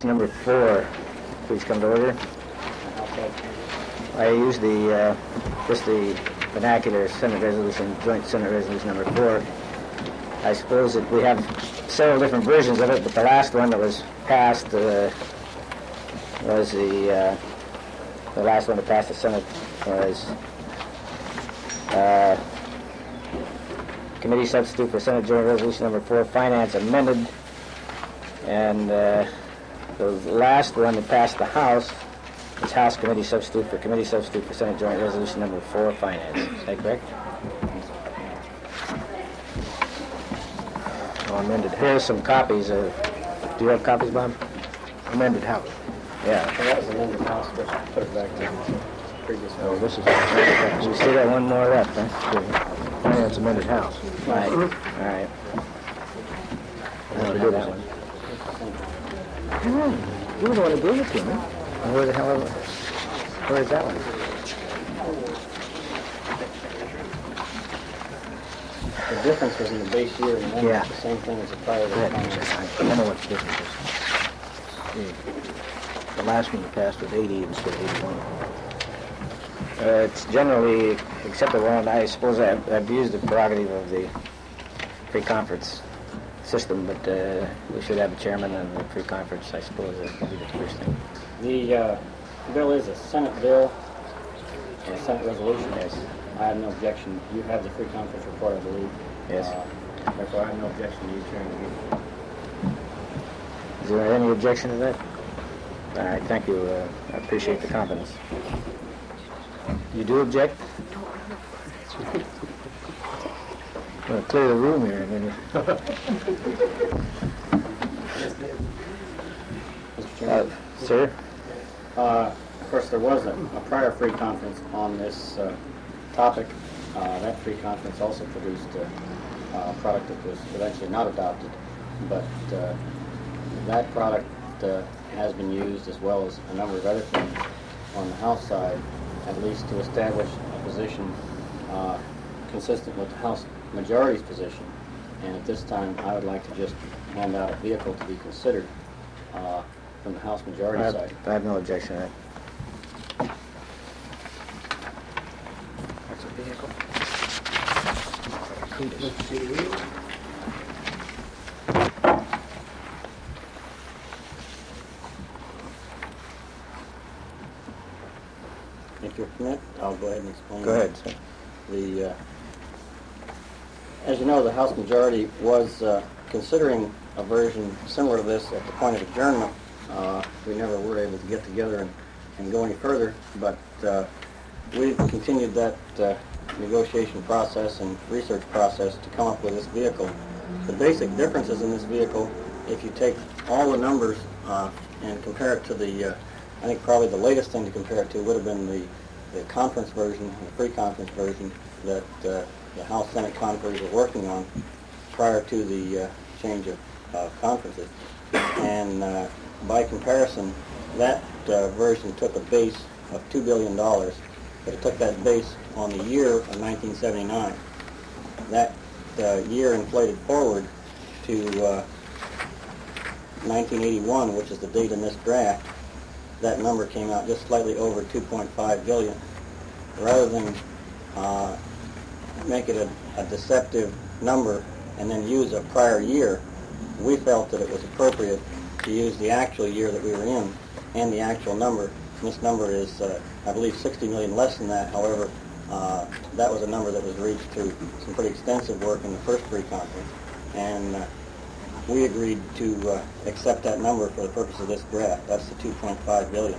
Number 4, please come to order. I use just the vernacular Senate Resolution, Joint Senate Resolution number 4. I suppose that we have several different versions of it, but the last one that was passed was the last one to pass the Senate was Committee Substitute for Senate Joint Resolution number 4, Finance amended, and the last one that passed the House is House Committee Substitute for Senate Joint Resolution number 4, Finance. Is that correct? Oh, amended. Here's some copies of. Do you have copies, Bob? Amended House. Yeah. So that was amended House, but put it back to the previous one. Oh, this is. We still got one more left, huh? Finance amended House. Right. All right. We'll do that one. Come on. You were the one who gave it to me. Where the hell? Where is that one? The difference was in the base year, and then Yeah. it's the same thing as the prior. I know what the difference is. The last one you passed was 80 instead of 81. It's generally acceptable, and I suppose I've used the prerogative of the pre-conference system, but we should have a chairman and a pre-conference, I suppose. That would be the first thing. The bill is a Senate bill, a Senate resolution. Yes. I have no objection. You have the free conference report, I believe. Yes. Therefore, I have no objection to you chairing the meeting. Is there any objection to that? All right, thank you. I appreciate the confidence. You do object? I'm going to clear the room here in a minute. Mr. Chairman? Sir? Of course, there was a prior free conference on this topic. That free conference also produced a product that was eventually not adopted, but that product has been used, as well as a number of other things on the House side, at least to establish a position consistent with the House majority's position. And at this time, I would like to just hand out a vehicle to be considered from the House majority side. I have no objection to that. That's a vehicle. If you'll permit, I'll go ahead and explain. Go ahead, sir. As you know, the House majority was considering a version similar to this at the point of adjournment. We never were able to get together and go any further, but we've continued that negotiation process and research process to come up with this vehicle. The basic differences in this vehicle, if you take all the numbers and compare it to the, I think probably the latest thing to compare it to would have been the conference version, the pre-conference version that the House Senate conferees were working on prior to the change of conferences. And by comparison, that version took a base of $2 billion, but it took that base on the year of 1979. That year inflated forward to 1981, which is the date in this draft. That number came out just slightly over 2.5 billion. Rather than make it a deceptive number and then use a prior year, we felt that it was appropriate to use the actual year that we were in and the actual number. This number is, I believe, 60 million less than that. However, that was a number that was reached through some pretty extensive work in the first pre-conference, and we agreed to accept that number for the purpose of this draft. That's the 2.5 billion.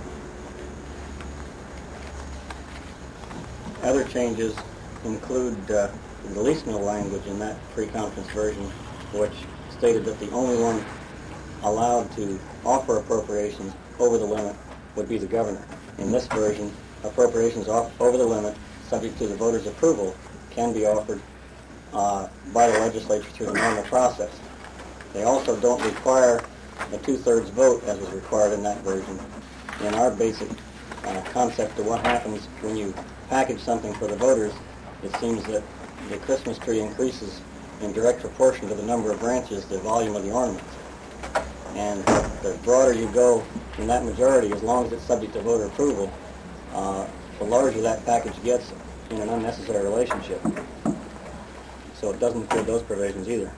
Other changes include the lease mill language in that pre-conference version, which stated that the only one allowed to offer appropriations over the limit would be the governor. In this version, appropriations over the limit, subject to the voters' approval, can be offered by the legislature through the normal process. They also don't require a two-thirds vote as was required in that version. In our basic concept of what happens when you package something for the voters, it seems that the Christmas tree increases in direct proportion to the number of branches, the volume of the ornaments. And the broader you go in that majority, as long as it's subject to voter approval, the larger that package gets in an unnecessary relationship. So it doesn't include those provisions either.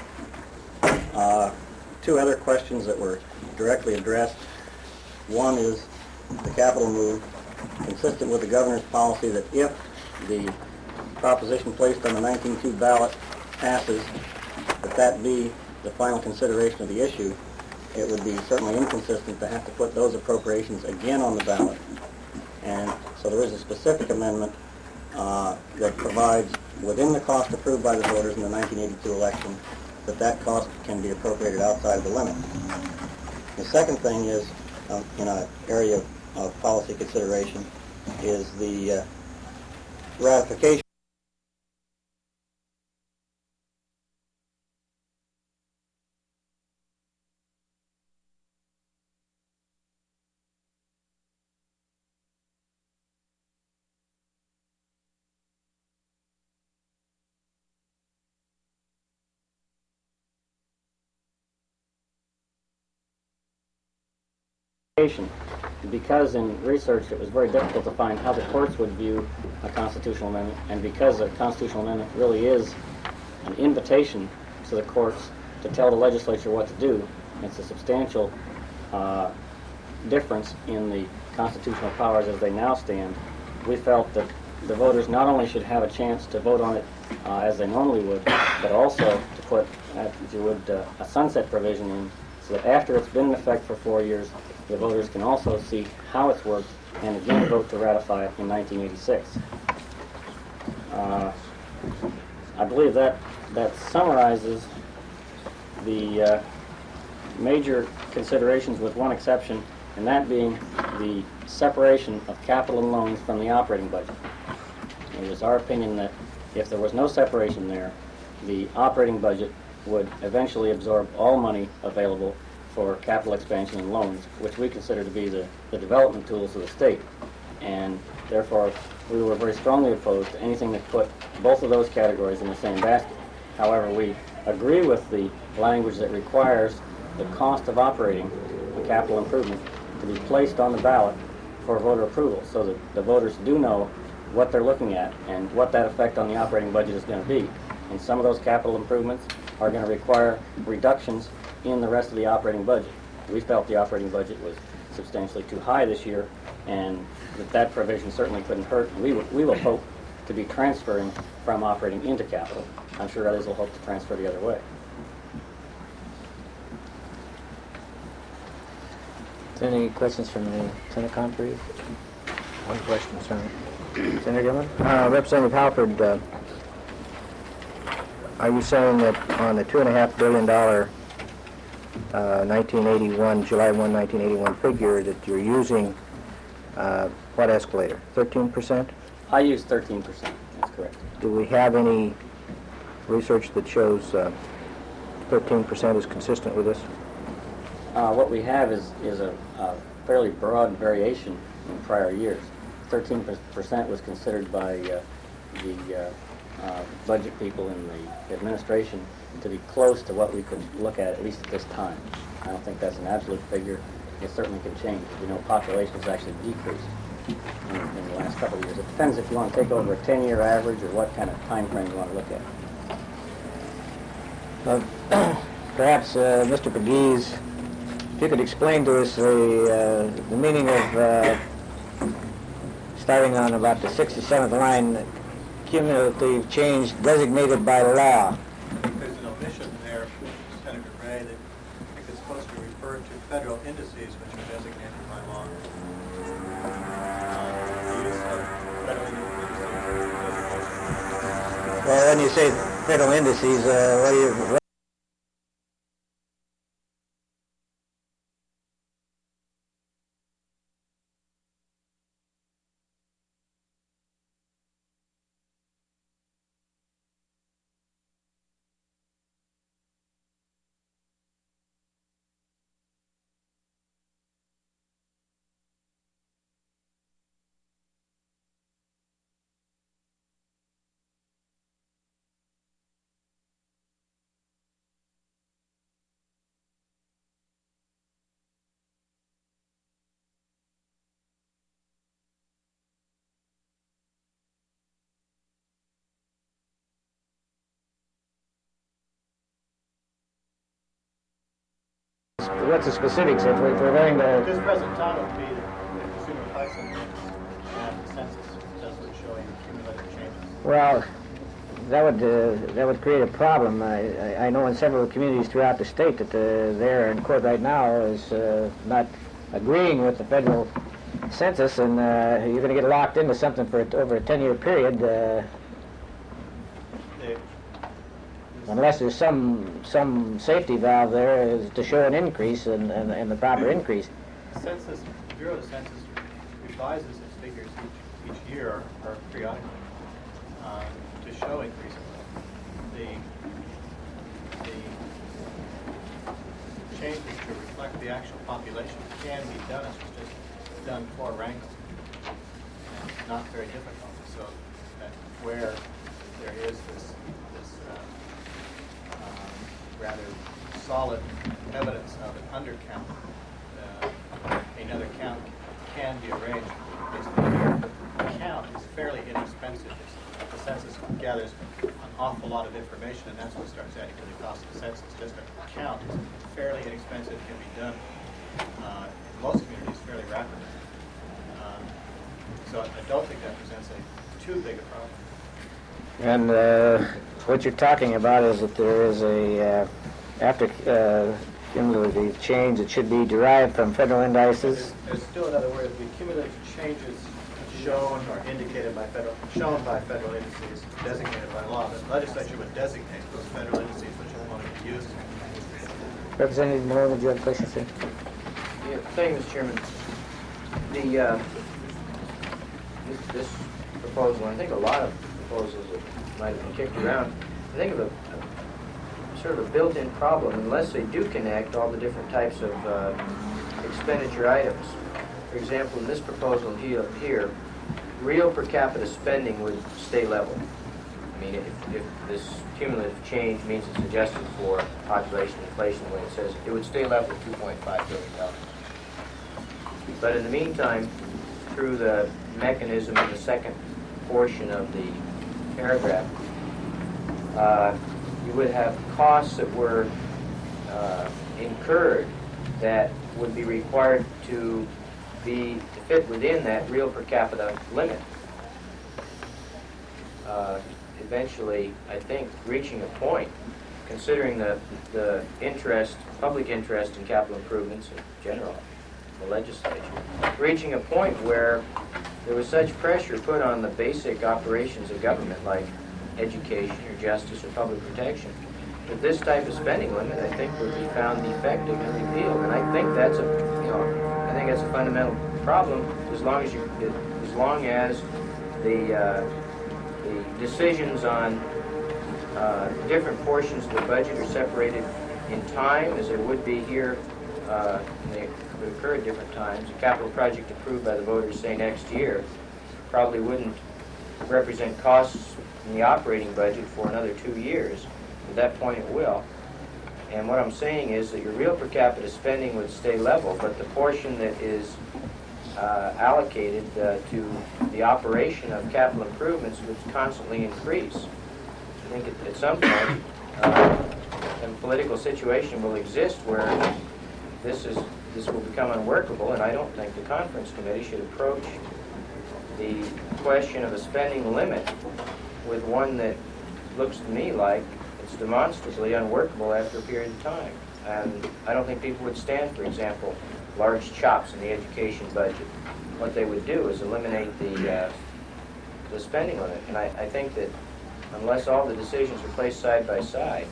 Two other questions that were directly addressed. One is the capital move, consistent with the governor's policy that if the proposition placed on the 19-2 ballot passes, that be the final consideration of the issue. It would be certainly inconsistent to have to put those appropriations again on the ballot. And so there is a specific amendment that provides, within the cost approved by the voters in the 1982 election, that cost can be appropriated outside of the limit. The second thing is, in an area of policy consideration, is the ratification. Because in research it was very difficult to find how the courts would view a constitutional amendment, and because a constitutional amendment really is an invitation to the courts to tell the legislature what to do, it's a substantial difference in the constitutional powers as they now stand. We felt that the voters not only should have a chance to vote on it as they normally would, but also to put, if you would, a sunset provision in, so that after it's been in effect for 4 years, the voters can also see how it's worked and again vote to ratify it in 1986. I believe that summarizes the major considerations, with one exception, and that being the separation of capital and loans from the operating budget. It is our opinion that if there was no separation there, the operating budget would eventually absorb all money available for capital expansion and loans, which we consider to be the development tools of the state. And therefore, we were very strongly opposed to anything that put both of those categories in the same basket. However, we agree with the language that requires the cost of operating a capital improvement to be placed on the ballot for voter approval, so that the voters do know what they're looking at and what that effect on the operating budget is going to be. And some of those capital improvements are going to require reductions in the rest of the operating budget. We felt the operating budget was substantially too high this year, and that provision certainly couldn't hurt. We will hope to be transferring from operating into capital. I'm sure others will hope to transfer the other way. Any questions from the Senator Conferee? One question, Senator Gilman. Representative Halford, are you saying that on the $2.5 billion 1981, July 1, 1981 figure, that you're using what escalator? 13%? I use 13%. That's correct. Do we have any research that shows 13% is consistent with this? What we have is a fairly broad variation in prior years. 13% was considered by the budget people in the administration to be close to what we could look at least at this time. I don't think that's an absolute figure. It certainly can change. We know population has actually decreased in the last couple of years. It depends if you want to take over a 10-year average or what kind of time frame you want to look at. Perhaps Mr. Pegues, if you could explain to us the meaning of starting on about the 67th line, cumulative change designated by law. There's an omission there, Senator Ray, that I think it's supposed to refer to federal indices which are designated by law. The use of federal indices. Well, when you say federal indices, what do you... what's the specifics if we're going At this to? present time, it would be the consumer price index and the census essentially showing cumulative changes. Well, that would create a problem. I know in several communities throughout the state that they're in court right now is not agreeing with the federal census, and you're going to get locked into something for over a 10-year period unless there's some safety valve there is to show an increase and the proper increase. The Census Bureau of the Census revises its figures each year or periodically to show increases. The changes to reflect the actual population can be done. It's just done for Wrangell. And it's not very difficult. So that where there is this rather solid evidence of an undercount, another count can be arranged based on the count is fairly inexpensive. The census gathers an awful lot of information, and that's what starts adding to the cost of the census. Just a count is fairly inexpensive, can be done in most communities fairly rapidly. So I don't think that presents too big a problem. And what you're talking about is that there is a after cumulative change that should be derived from federal indices. There's still, in other words, the cumulative changes shown or indicated by shown by federal indices designated by law. The legislature would designate those federal indices which are going to be used. Representative Malone, would you have a question, sir? Yeah, thank you, Mr. Chairman. The this proposal, and I think a lot of proposals that might have been kicked around, I think of a sort of a built-in problem unless they do connect all the different types of expenditure items. For example, in this proposal here, real per capita spending would stay level. I mean, if this cumulative change means it's adjusted for population inflation, the way it says, it would stay level at $2.5 billion. But in the meantime, through the mechanism in the second portion of the paragraph, you would have costs that were incurred that would be required to fit within that real per capita limit. Eventually, I think, reaching a point, considering the interest, public interest in capital improvements in general, the legislature, reaching a point where there was such pressure put on the basic operations of government, like education or justice or public protection, that this type of spending limit, I think, would be found defective and repealed. And I think that's a fundamental problem as long as the decisions on different portions of the budget are separated in time, as there would be here. They would occur at different times. A capital project approved by the voters, say, next year, probably wouldn't represent costs in the operating budget for another 2 years. At that point it will. And what I'm saying is that your real per capita spending would stay level, but the portion that is allocated to the operation of capital improvements would constantly increase. I think at some point a political situation will exist where this will become unworkable, and I don't think the conference committee should approach the question of a spending limit with one that looks to me like it's demonstrably unworkable after a period of time. And I don't think people would stand, for example, large chops in the education budget. What they would do is eliminate the spending limit. And I think that unless all the decisions are placed side by side,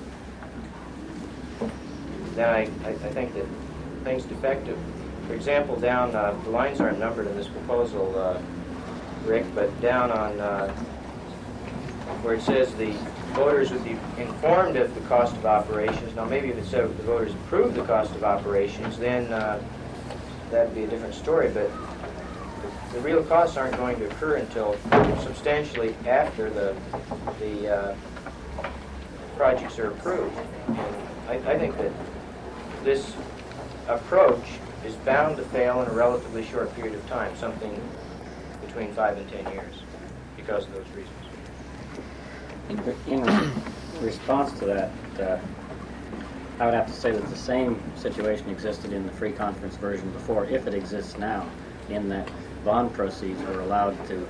then I think that things defective. For example, down, the lines aren't numbered in this proposal, Rick, but down on where it says the voters would be informed of the cost of operations. Now, maybe if it said the voters approved the cost of operations, then that'd be a different story. But the real costs aren't going to occur until substantially after the projects are approved. And I think that this approach is bound to fail in a relatively short period of time, something between 5 and 10 years, because of those reasons. In response to that, I would have to say that the same situation existed in the free conference version before, if it exists now, in that bond proceeds were allowed to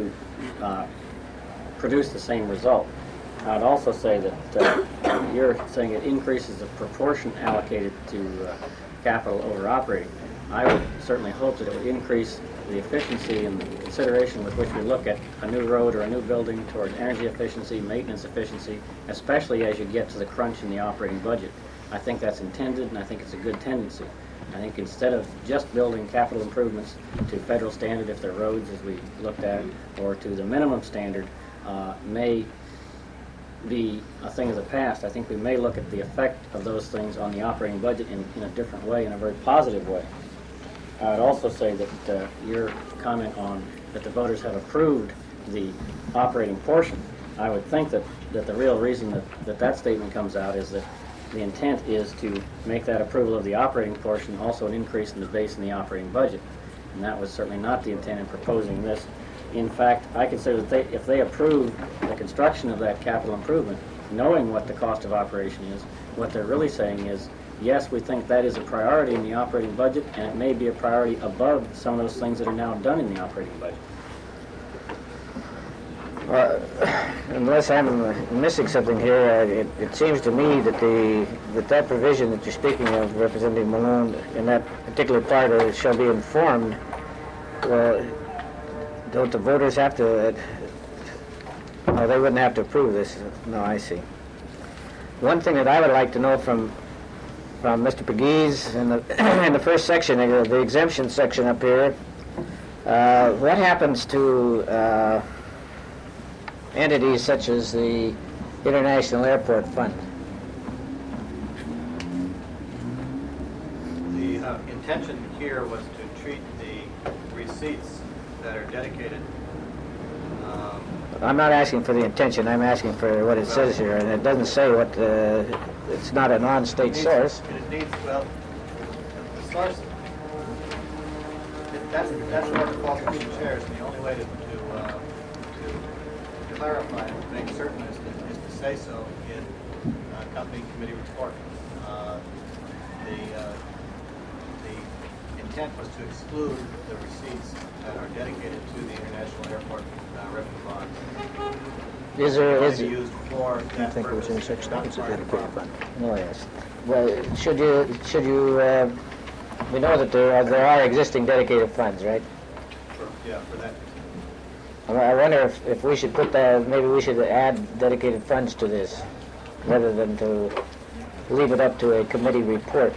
produce the same result. I would also say that you're saying it increases the proportion allocated to capital over operating. I would certainly hope that it would increase the efficiency and the consideration with which we look at a new road or a new building toward energy efficiency, maintenance efficiency, especially as you get to the crunch in the operating budget. I think that's intended, and I think it's a good tendency. I think instead of just building capital improvements to federal standard if they're roads, as we looked at, or to the minimum standard, may be a thing of the past. I think we may look at the effect of those things on the operating budget in a different way, in a very positive way. I would also say that your comment on that the voters have approved the operating portion, I would think that the real reason that statement comes out is that the intent is to make that approval of the operating portion also an increase in the base in the operating budget. And that was certainly not the intent in proposing this. In fact, I consider that if they approve the construction of that capital improvement, knowing what the cost of operation is, what they're really saying is, yes, we think that is a priority in the operating budget, and it may be a priority above some of those things that are now done in the operating budget. Well, unless I'm missing something here, it seems to me that that provision that you're speaking of, Representative Malone, in that particular part of it shall be informed. Well, don't the voters have to? No, they wouldn't have to approve this. No, I see. One thing that I would like to know from Mr. Pegues in the first section, the exemption section up here, what happens to entities such as the International Airport Fund? The intention here was to treat the receipts that are dedicated. I'm not asking for the intention, I'm asking for what it says here, and it doesn't say what, it's not a non-state source. It needs, well, the source, that's where the qualification chairs, and the only way to clarify and to make certain is to say so in accompanying committee report. The intent was to exclude the receipts that are dedicated to the International Airport revenue bonds. Is there, Only used for that think it was in purpose, such not things as part of the dedicated bond. fund. oh yes. Well, should you, we know that there are existing dedicated funds, right? For that. I wonder if we should put that, maybe we should add dedicated funds to this, rather than to leave it up to a committee report.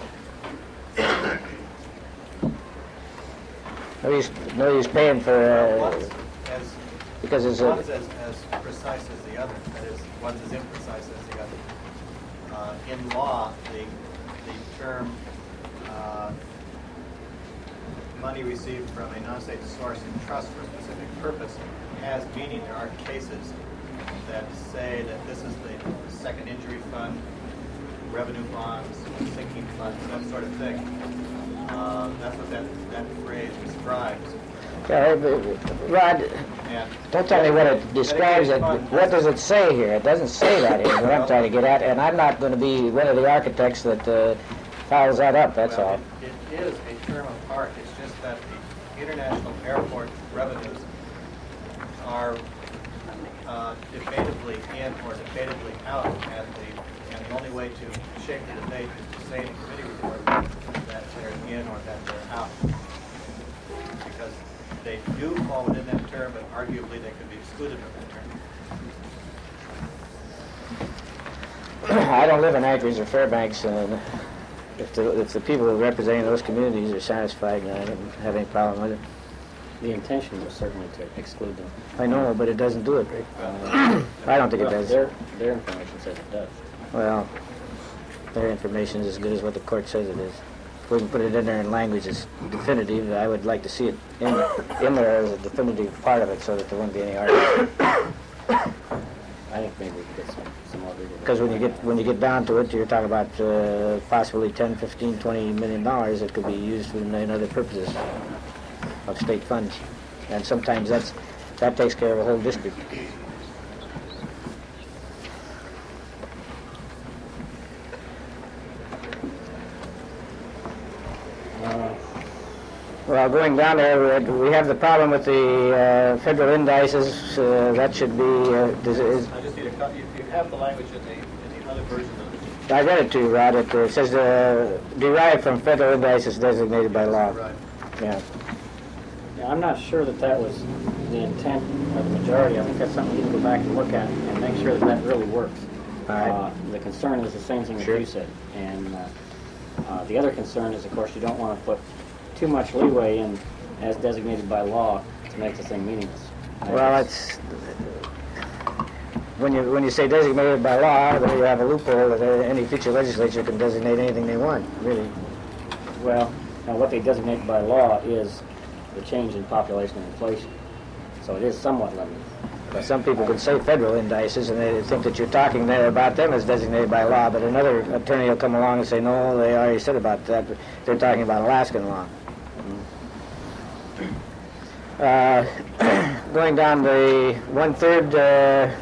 No use paying for, because it's One's as precise as the other, that is, one's as imprecise as the other. In law, the term money received from a non-state source in trust for a specific purpose has meaning. There are cases that say that this is the second injury fund, revenue bonds, sinking funds, that sort of thing. That's what that phrase describes. Rod, And don't tell me what it describes. What does it say here? It doesn't say that here, what I'm trying to get at, and I'm not going to be one of the architects that files that up, that's all. It is a term of art. It's just that the international airport revenues are debatably in or debatably out, and the only way to shape the debate is to say in a committee report that they're in or that they're out. Because they do fall within that term, but arguably they could be excluded from that term. I don't live in Anchorage or Fairbanks, and if the people representing those communities are satisfied, I don't have any problem with it. The intention was certainly to exclude them. I know, but it doesn't do it, Rick. I don't think it does. Their information says it does. Well, their information is as good as what the court says it is. If we can put it in there in language that's definitive, I would like to see it in there as a definitive part of it so that there wouldn't be any argument. I think maybe we could get some more legal. Because when you get down to it, you're talking about possibly 10, 15, 20 $million that could be used in other purposes of state funds. And sometimes that takes care of a whole district. Well, going down there, we have the problem with the federal indices. That should be. I just need a copy. You have the language in the other version of it. I read it to you, Rod. It says derived from federal indices designated by law. Right. Yeah. Yeah, I'm not sure that was the intent of the majority. I think that's something you can go back and look at and make sure that really works. All right. The concern is the same thing Sure. that you said. And the other concern is, of course, you don't want to put too much leeway in as designated by law to make the thing meaningless. Well, it's when you say designated by law, then you have a loophole that any future legislature can designate anything they want. Really. Well, now what they designate by law is the change in population and inflation. So it is somewhat limited. But some people could say federal indices, and they think that you're talking there about them as designated by law. But another attorney will come along and say, no, they already said about that. They're talking about Alaskan law. Going down the 1/3,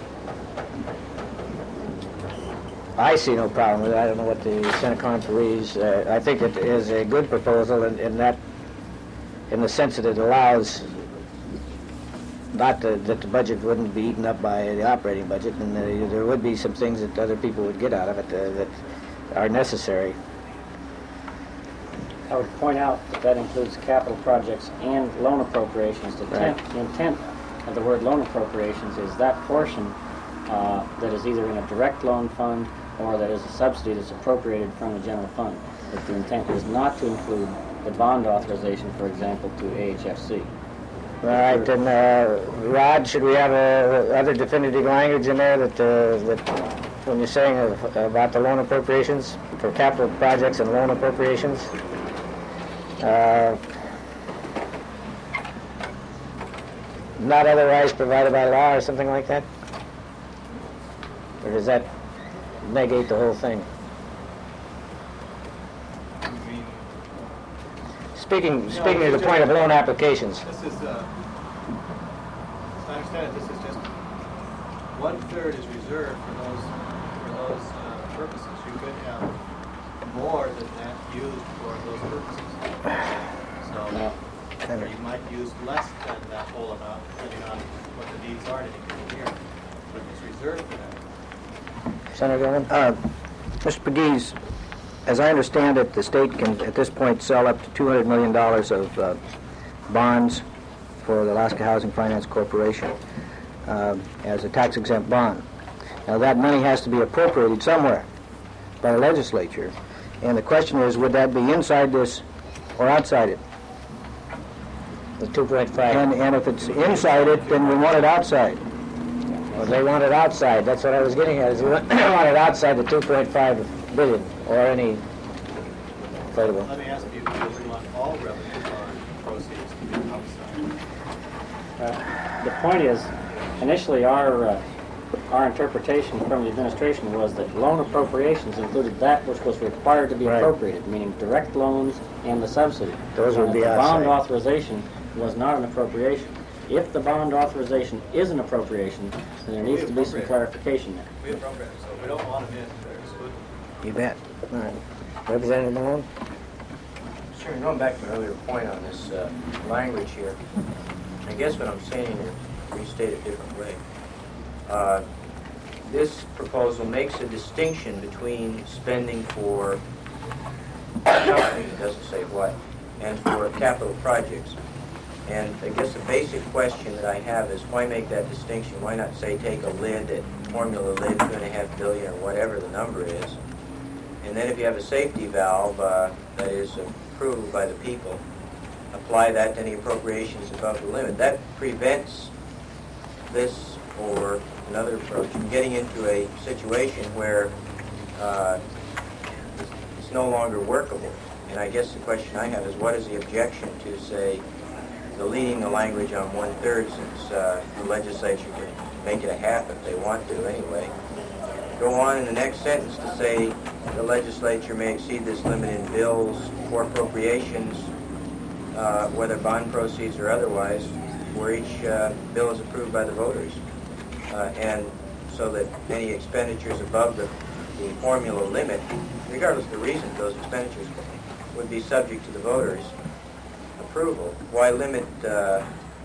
I see no problem with it. I don't know what the Senate conferees. I think it is a good proposal in the sense that it allows not that the budget wouldn't be eaten up by the operating budget, and there would be some things that other people would get out of it that are necessary. I would point out that includes capital projects and loan appropriations. The intent of the word loan appropriations is that portion that is either in a direct loan fund or that is a subsidy that's appropriated from the general fund. But the intent is not to include the bond authorization, for example, to AHFC. All right, then, Rod, should we have other definitive language in there that when you're saying about the loan appropriations for capital projects and loan appropriations? Not otherwise provided by law or something like that? Or does that negate the whole thing? Speaking to the point of loan applications. This is, as I understand it, this is just 1/3 is reserved for those purposes. You could have more than that used for those purposes. So or you might use less than that whole amount, depending on what the needs are in any given year. But it's reserved for that. Senator Gilman? Mr. Pegues, as I understand it, the state can at this point sell up to $200 million of bonds for the Alaska Housing Finance Corporation as a tax-exempt bond. Now that money has to be appropriated somewhere by the legislature, and the question is, would that be inside this or outside it? The 2.5. And if it's inside it, then we want it outside. Well, they want it outside. That's what I was getting at. Is they want it outside the 2.5 billion or any inflatable. Let me ask you, do you want all revenue bond proceeds to be outside? The point is, initially our interpretation from the administration was that loan appropriations included that which was required to be appropriated, meaning direct loans and the subsidy. Those would be the outside. bond authorization was not an appropriation. If the bond authorization is an appropriation, then there needs to be some clarification there. We appropriate, so we don't want them in, they're excluded. You bet. All right. Representative Malone? Sure, going back to my earlier point on this language here, I guess what I'm saying is restate a different way. This proposal makes a distinction between spending for something, it doesn't say what, and for capital projects. And I guess the basic question that I have is why make that distinction? Why not say take a lid, formula lid, $2.5 billion or whatever the number is, and then if you have a safety valve that is approved by the people, apply that to any appropriations above the limit. That prevents this or another approach from getting into a situation where it's no longer workable. And I guess the question I have is what is the objection to, say, deleting the language on 1/3 since the legislature can make it a half if they want to anyway. Go on in the next sentence to say the legislature may exceed this limit in bills or appropriations, whether bond proceeds or otherwise, where each bill is approved by the voters. And so that any expenditures above the formula limit, regardless of the reason those expenditures would be subject to the voters. approval, why limit the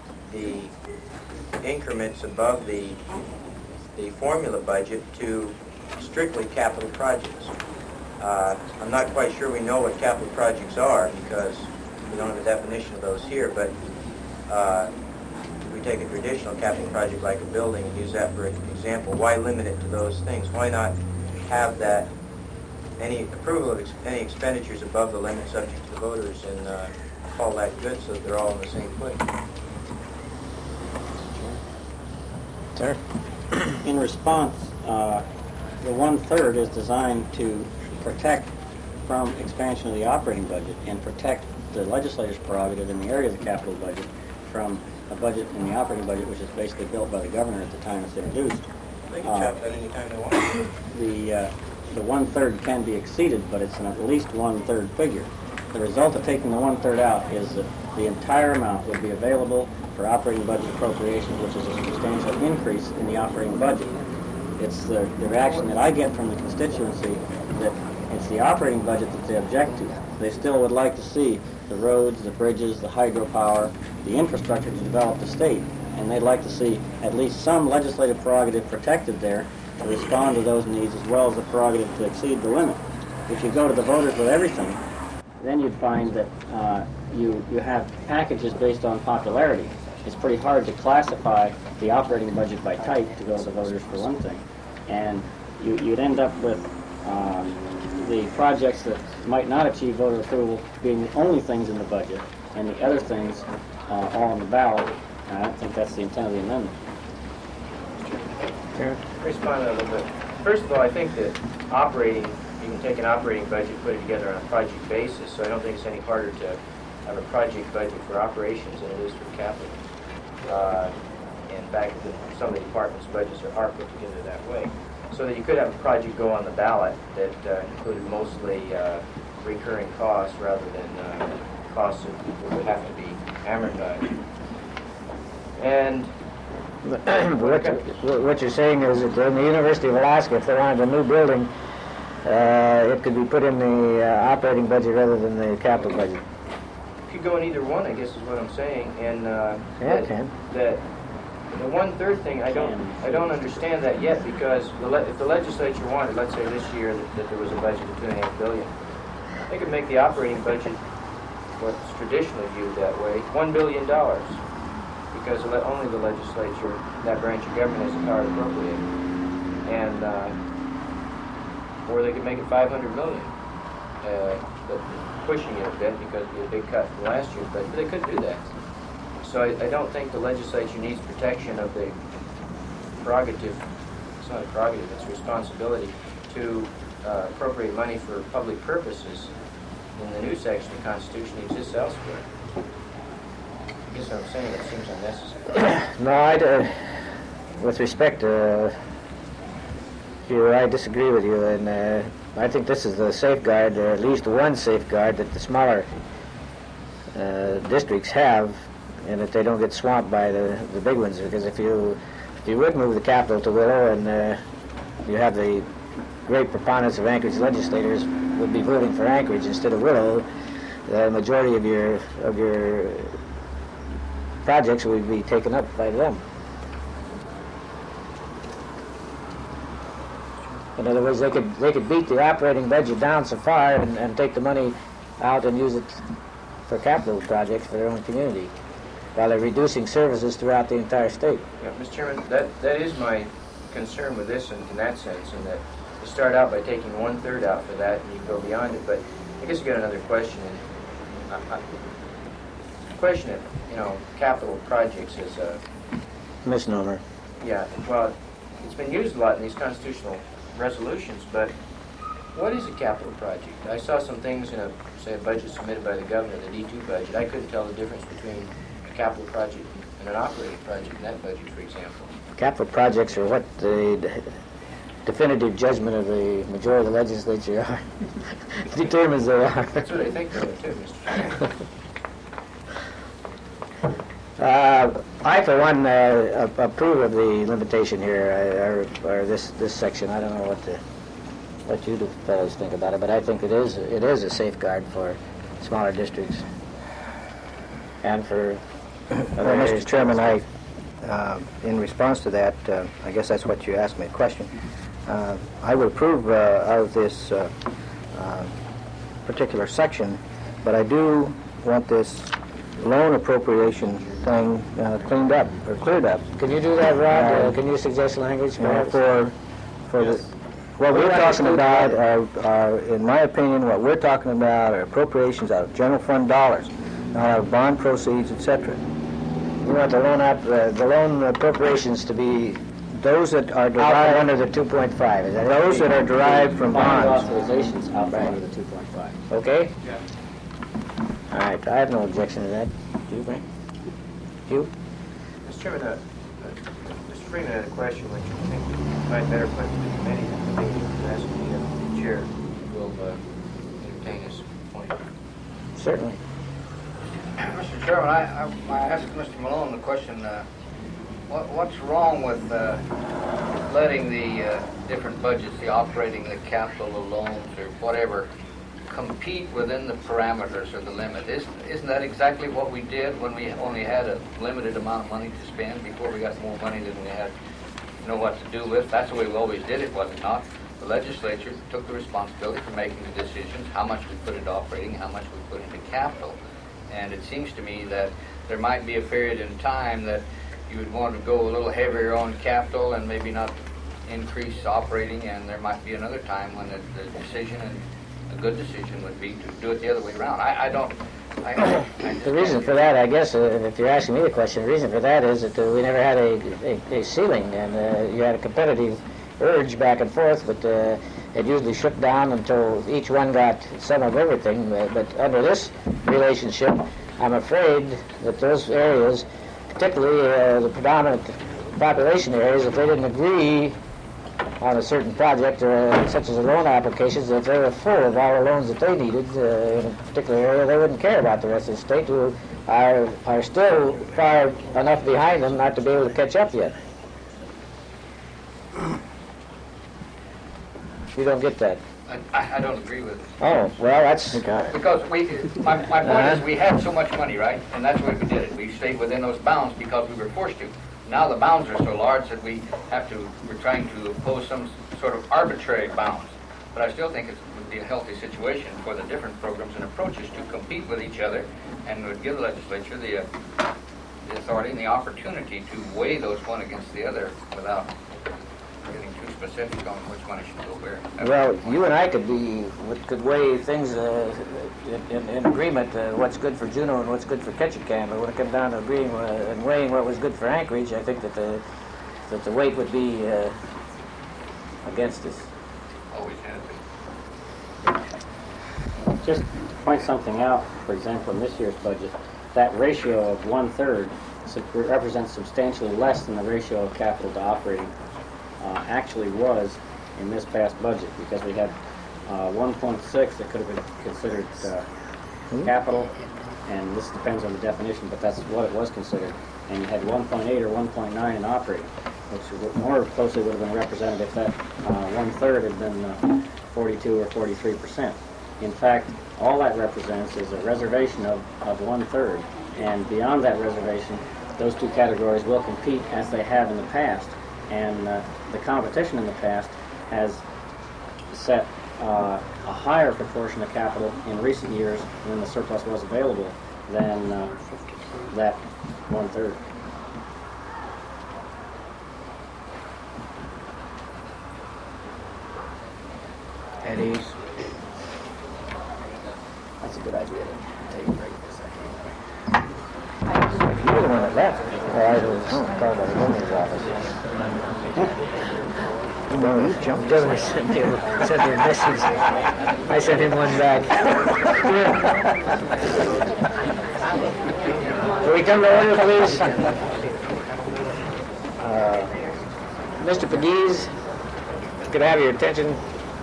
increments above the formula budget to strictly capital projects? I'm not quite sure we know what capital projects are because we don't have a definition of those here, but if we take a traditional capital project like a building and use that for an example, why limit it to those things? Why not have that, any approval of any expenditures above the limit subject to the voters and call that good so that they're all in the same place? Sir? In response, the 1/3 is designed to protect from expansion of the operating budget and protect the legislature's prerogative in the area of the capital budget from a budget in the operating budget, which is basically built by the governor at the time it's introduced. They can chop that any time they want. The 1/3 can be exceeded, but it's an at least 1/3 figure. The result of taking the 1/3 out is that the entire amount would be available for operating budget appropriations, which is a substantial increase in the operating budget. It's the reaction that I get from the constituency that it's the operating budget that they object to. They still would like to see the roads, the bridges, the hydropower, the infrastructure to develop the state, and they'd like to see at least some legislative prerogative protected there to respond to those needs as well as the prerogative to exceed the limit. If you go to the voters with everything, then you'd find that you have packages based on popularity. It's pretty hard to classify the operating budget by type to go to the voters for one thing. And you'd end up with the projects that might not achieve voter approval being the only things in the budget and the other things all on the ballot. And I don't think that's the intent of the amendment. Respond a little bit. First of all, I think that operating, you can take an operating budget, put it together on a project basis, so I don't think it's any harder to have a project budget for operations than it is for capital. In fact, some of the departments' budgets are put together that way. So that you could have a project go on the ballot that included mostly recurring costs rather than costs that would have to be amortized. And What you're saying is that in the University of Alaska, if they wanted a new building, it could be put in the operating budget rather than the capital budget. could go in either one, I guess is what I'm saying. And Yeah, it can. that the 1/3 thing, I don't understand that yet, because if the legislature wanted, let's say this year, that there was a budget of $2.5 billion, they could make the operating budget, what's traditionally viewed that way, $1 billion, because only the legislature, that branch of government, has the power to appropriate. And or they could make it $500 million, but pushing it a bit because it would be a big cut from last year's budget. But they could do that. So I don't think the legislature needs protection of the prerogative. It's not a prerogative; it's a responsibility to appropriate money for public purposes in the new section of the Constitution that exists elsewhere. I guess what I'm saying, it seems unnecessary. No, with respect to you, I disagree with you, and I think this is the safeguard, or at least one safeguard, that the smaller districts have, and that they don't get swamped by the big ones. Because if you would move the capital to Willow, and you have the great preponderance of Anchorage legislators would be voting for Anchorage instead of Willow, the majority of your projects would be taken up by them. In other words, they could beat the operating budget down so far and take the money out and use it for capital projects for their own community, while they're reducing services throughout the entire state. Yeah, Mr. Chairman, that is my concern with this in that sense, in that you start out by taking 1/3 out for that, and you go beyond it. But I guess you got another question. Question of capital projects is a Misnomer. yeah. Well, it's been used a lot in these constitutional resolutions, but what is a capital project? I saw some things in a budget submitted by the governor, the D2 budget. I couldn't tell the difference between a capital project and an operating project in that budget, for example. Capital projects are what the definitive judgment of the majority of the legislature determines they are. That's what I think they are too, Mr. Chairman. I, for one, approve of the limitation here, or this section. I don't know what you fellows think about it, but I think it is a safeguard for smaller districts. and for Well, other areas. Mr. Chairman, in response to that, I guess that's what you asked me a question. I would approve of this particular section, but I do want this loan appropriation thing cleaned up, or cleared up. Can you do that, Rod? Can you suggest language? For the, what We we're want to talking exclude about are, in my opinion, what we're talking about are appropriations out of general fund dollars, not out of bond proceeds, etc. You want the loan appropriations to be Those that are out from derived, under the 2.5, is that it? those that are derived from Bond bonds. authorizations out from Right. under the 2.5. Okay? Yeah. All right, I have no objection to that. Do you, Frank? You? Mr. Chairman, Mr. Freeman had a question which I think we might better put to the committee than the meeting. Ask the chair will entertain his point. Certainly. Mr. Chairman, I asked Mr. Malone the question, what's wrong with letting the different budgets, the operating, the capital, the loans, or whatever, compete within the parameters or the limit? Isn't that exactly what we did when we only had a limited amount of money to spend before we got more money than we had know what to do with? That's the way we always did it, was it not? The legislature took the responsibility for making the decisions, how much we put into operating, how much we put into capital. And it seems to me that there might be a period in time that you would want to go a little heavier on capital and maybe not increase operating, and there might be another time when the decision, and a good decision, would be to do it the other way around. I just The reason for that, I guess, if you're asking me the question, the reason for that is that we never had a ceiling, and you had a competitive urge back and forth, but it usually shook down until each one got some of everything. But under this relationship, I'm afraid that those areas, particularly the predominant population areas, if they didn't agree on a certain project, such as the loan applications, if they were full of all the loans that they needed in a particular area, they wouldn't care about the rest of the state, who are still far enough behind them not to be able to catch up yet. You don't get that. I don't agree with it. Oh, well, that's... Because my point is, we had so much money, right? And that's why we did it. We stayed within those bounds because we were forced to. Now the bounds are so large that we're trying to impose some sort of arbitrary bounds. But I still think it would be a healthy situation for the different programs and approaches to compete with each other, and would give the legislature the authority and the opportunity to weigh those one against the other without getting too specific on which money should go where. Well, you and I could weigh things in agreement, what's good for Juneau and what's good for Ketchikan, but when it comes down to agreeing and weighing what was good for Anchorage, I think that the weight would be against us. Always has been. Just to point something out, for example, in this year's budget, that ratio of 1/3 represents substantially less than the ratio of capital to operating actually was in this past budget, because we had 1.6 that could have been considered capital, and this depends on the definition, but that's what it was considered. And you had 1.8 or 1.9 in operating, which more closely would have been represented if that 1/3 had been 42 or 43%. In fact, all that represents is a reservation of 1/3, and beyond that reservation, those two categories will compete as they have in the past. And the competition in the past has set a higher proportion of capital in recent years when the surplus was available than that 1/3. At ease. That's a good idea to take a break for a second. You were the one that left. Well, I was called by the governor's office. No, you jumped. The governor sent me a message. I sent him one back. Will we come to order, please? Mr. Pegues, could I have your attention?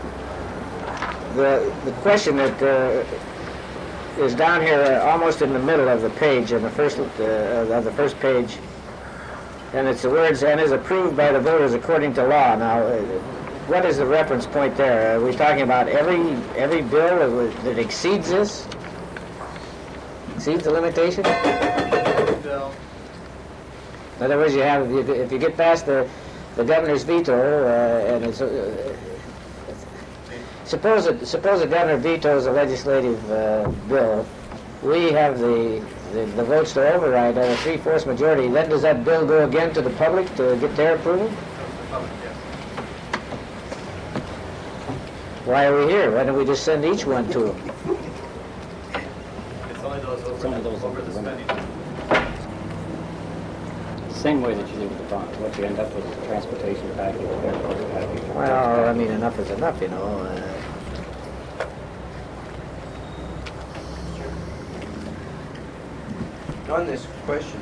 The question that is down here almost in the middle of the page, in the first of the first page, and it's the words, "and is approved by the voters according to law." Now, what is the reference point there? Are we talking about every bill that exceeds this? exceeds the limitation? So, In other words, you have, if you get past the governor's veto, and it's, suppose the governor vetoes a legislative bill, we have the votes to override at a 3/4 majority, then does that bill go again to the public to get their approval? goes to the public, yes. Why are we here? Why don't we just send each one to them? It's only those only those over the over the limit. spending. Same way that you do with the bonds. What you end up with is a transportation package, a airport package. Well, I mean, enough is enough, you know. On this question,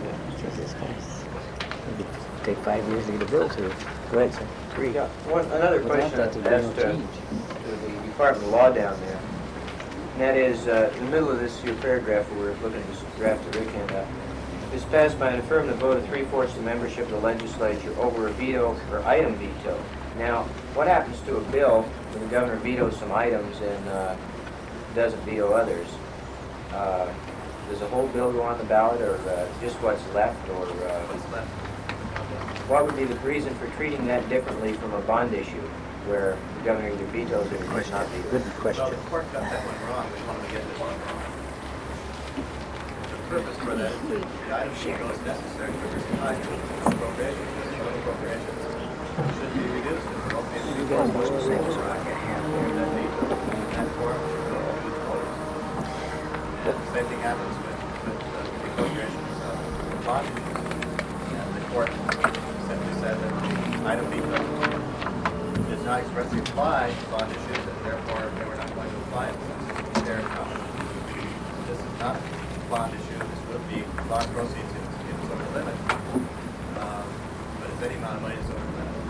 It'd take 5 years to get a bill to. Go ahead, sir. another Without question that, asked there'd be no to change. the Department of Law down there. And that is, in the middle of this here paragraph where we're looking at this draft of Rick handout, is passed by an affirmative vote of 3/4 of the membership of the legislature over a veto or item veto. Now, what happens to a bill when the governor vetoes some items and doesn't veto others? Does the whole bill go on the ballot, or just what's left, or What's left? what would be the reason for treating that differently from a bond issue, where the governor either vetoes it or does not veto it? Good Well, question. the court got that one wrong. We wanted to get this one wrong. The purpose for that, the item veto is necessary for this time appropriations. Appropriations should be reduced. Almost the same as what I got That veto, that form should go to the voters. Same thing happens with the appropriations bond issues. And the court simply said that the item veto does not expressly apply to bond issues, and therefore they were not going to apply it to their account. This is not a bond issue. This would be bond proceeds if it's over the limit. But if any amount of money is over the limit.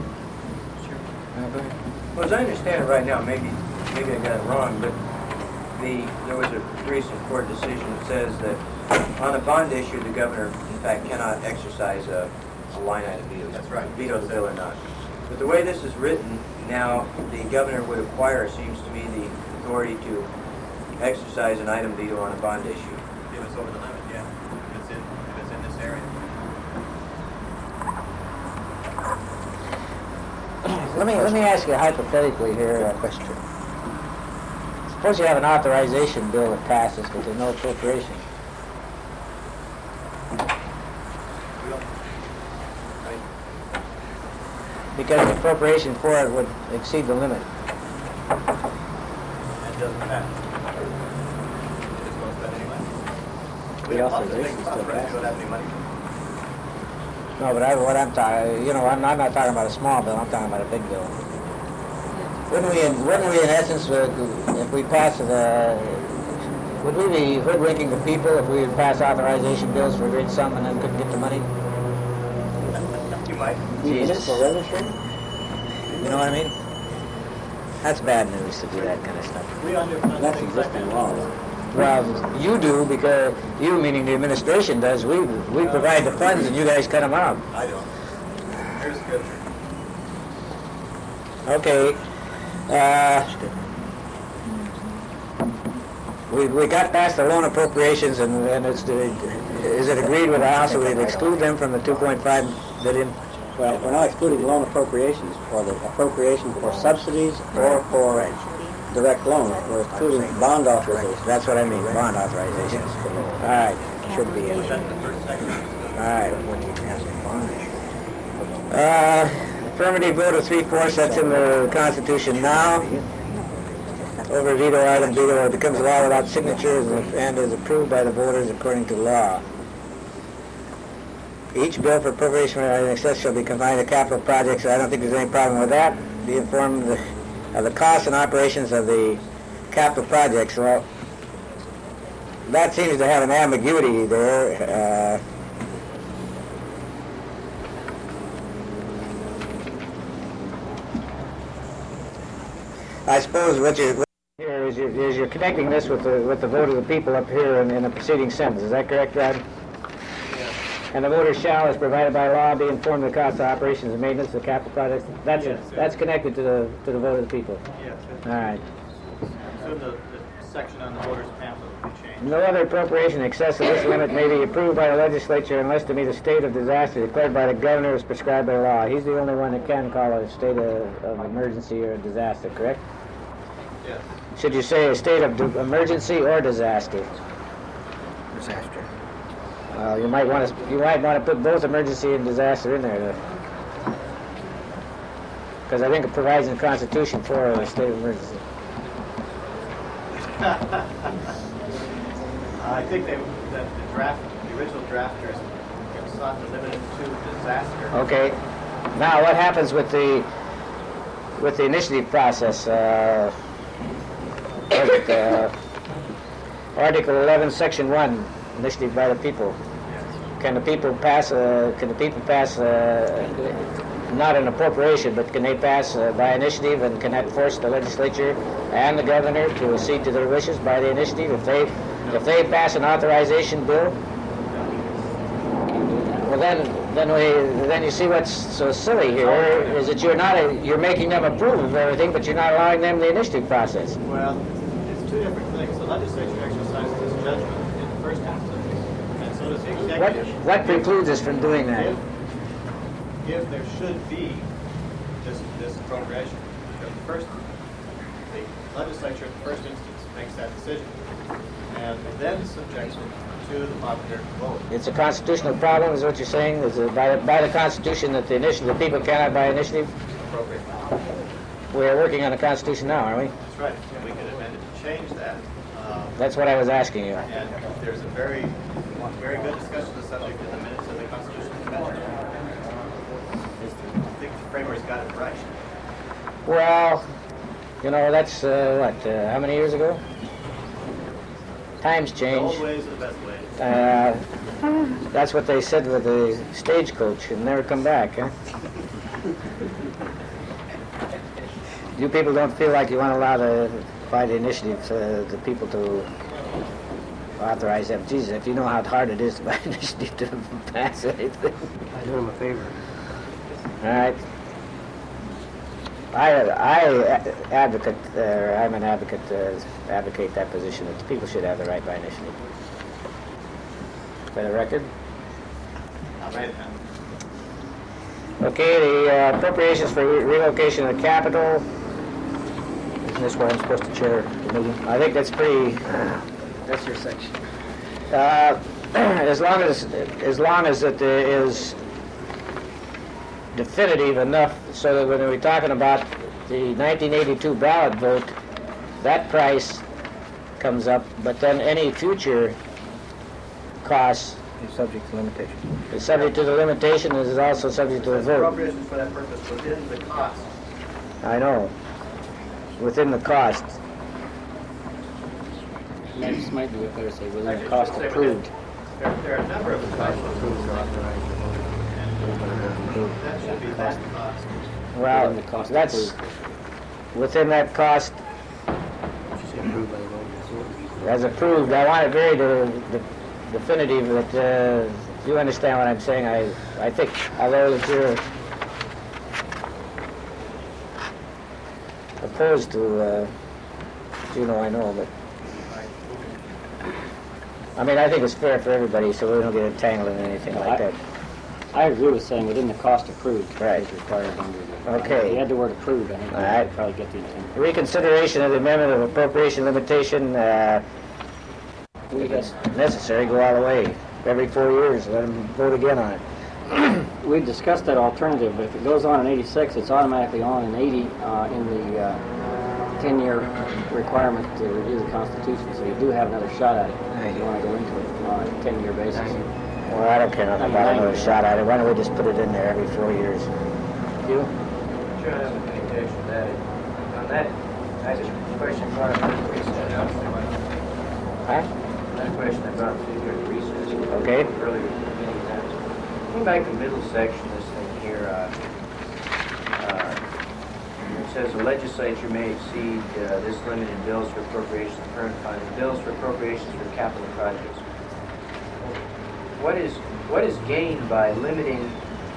Well, as I understand it right now, maybe I got it wrong, but there was a recent court decision that says that on a bond issue, the governor, in fact, cannot exercise a line item veto. That's right. Veto the bill or not. But the way this is written, now the governor would acquire, seems to me, the authority to exercise an item veto on a bond issue. If it's over the limit, yeah. If it's in this area. Let me ask you hypothetically here a question. Suppose you have an authorization bill that passes, but there's no appropriation. We don't, I mean, Because the appropriation for it would exceed the limit. that doesn't matter. It's going to spend anyway. The As long as it authorization makes still profit, we passes. don't have any money. No, but what I'm talking, you know, I'm not talking about a small bill, I'm talking about a big bill. Wouldn't we in essence, if we pass would we be hoodwinking the people if we would pass authorization bills for a great sum and then couldn't get the money? You might. Jesus. You know what I mean? That's bad news to do that kind of stuff. We understand. That's existing law. Well, you do, because you, meaning the administration, does. We provide the funds and you guys cut them out. I don't. Here's scripture. Okay. We got past the loan appropriations, and is it agreed with the House that we'd exclude them from the 2.5 billion? Well, we're not excluding loan appropriations for the appropriation for subsidies or for direct loans. We're excluding bond authorizations. That's what I mean, bond authorizations. All right, should be in. That's the first section. All right. Affirmative vote of 3/4, that's in the Constitution now. Over veto item veto, it becomes law without signatures and is approved by the voters according to law. Each bill for appropriation in excess shall be confined to capital projects. I don't think there's any problem with that. Be informed of the costs and operations of the capital projects. Well, that seems to have an ambiguity there. I suppose what you're here is you're connecting this with the vote of the people up here in the preceding sentence. Is that correct, Rod? Yes. And the voters shall, as provided by law, be informed of the costs of operations and maintenance of capital projects. That's connected to the vote of the people. Yes. All right. Soon the section on the voters pamphlet will be changed. No other appropriation in excess of this limit may be approved by the legislature unless to meet a state of disaster declared by the governor as prescribed by law. He's the only one that can call a state of emergency or a disaster, correct? Yes. Should you say a state of emergency or disaster? Disaster. You might want to put both emergency and disaster in there, because I think it provides in the Constitution for a state of emergency. I think that the original drafters sought to limit it to disaster. Okay. Now, what happens with the initiative process? What is it, Article 11, Section 1, initiative by the people. Can the people pass? Not an appropriation, but can they pass by initiative, and can that force the legislature and the governor to accede to their wishes by the initiative? If they pass an authorization bill, well then you see what's so silly here is that you're making them approve of everything, but you're not allowing them the initiative process. Well, it's two different things. The legislature exercises its judgment in the first instance, and so does the executive. What precludes us from doing that? If there should be this appropriation, the legislature in the first instance makes that decision, and then subjects it to the popular vote. It's a constitutional problem, is what you're saying? Is it by the Constitution that the people cannot by initiative? Appropriate. We're working on the Constitution now, aren't we? That's right. And we can amend it to change that. That's what I was asking you. And there's a very good discussion of the subject in the minutes of the Constitutional Convention. I think the framers got it right. Well, that's how many years ago? Times The change. old ways are the best ways. That's what they said with the stagecoach and never come back, huh? You people don't feel like you want to allow by the initiative the people to authorize them. Jesus, if you know how hard it is to by initiative to pass anything. I do him a favor. All right. I'm an advocate to advocate that position that the people should have the right by initiative. For the record. All right, then. Okay, the appropriations for relocation of the capital. Isn't this where I'm supposed to chair the meeting? I think that's pretty. That's your section. As long as it is definitive enough so that when we're talking about the 1982 ballot vote, that price comes up, but then any future costs It's subject to limitation. is subject to the limitation and is also subject to a There's vote. appropriations for that purpose within the cost. I know. Within the cost. Might be better to say within Actually, the cost I should say approved. There are a number of costs approved or authorized. And that should be that cost. Well, Within the cost that's approved. within that cost as approved. I want it very definitive that you understand what I'm saying. I think, although that you're opposed to, I know, but I mean, I think it's fair for everybody, so we don't get entangled in anything like that. I agree with saying within the cost approved. Right. Is required under the. Okay. If you had the word approved, I think All right. you'd probably get the intent. Reconsideration of the amendment of appropriation limitation, We if it's necessary, go all the way. Every 4 years, let them vote again on it. We discussed that alternative, but if it goes on in 86, it's automatically on in 80 in the 10-year requirement to review the Constitution, so you do have another shot at it if you want to go into it on a 10-year basis. Well, I don't care nothing about another shot at it. Why don't we just put it in there every 4 years? You? Sure, I have an objection to that. On that, I just question brought up during recess. Huh? That question I brought up during recess. Okay. Earlier in the meeting. Going back to the middle section, this thing here, it says the legislature may exceed this limit in bills for appropriations of current fund and bills for appropriations for capital projects. What is gained by limiting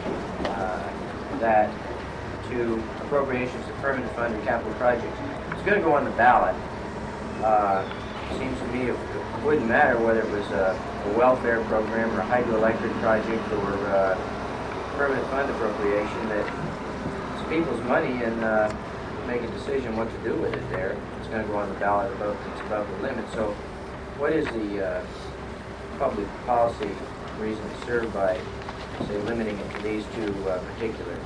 that to appropriations of permanent fund or capital projects? It's going to go on the ballot. Seems to me if wouldn't matter whether it was a welfare program or a hydroelectric project or permanent fund appropriation, that it's people's money and make a decision what to do with it there. It's going to go on the ballot above, it's above the limit. So what is the public policy reason served by, say, limiting it to these two particulars?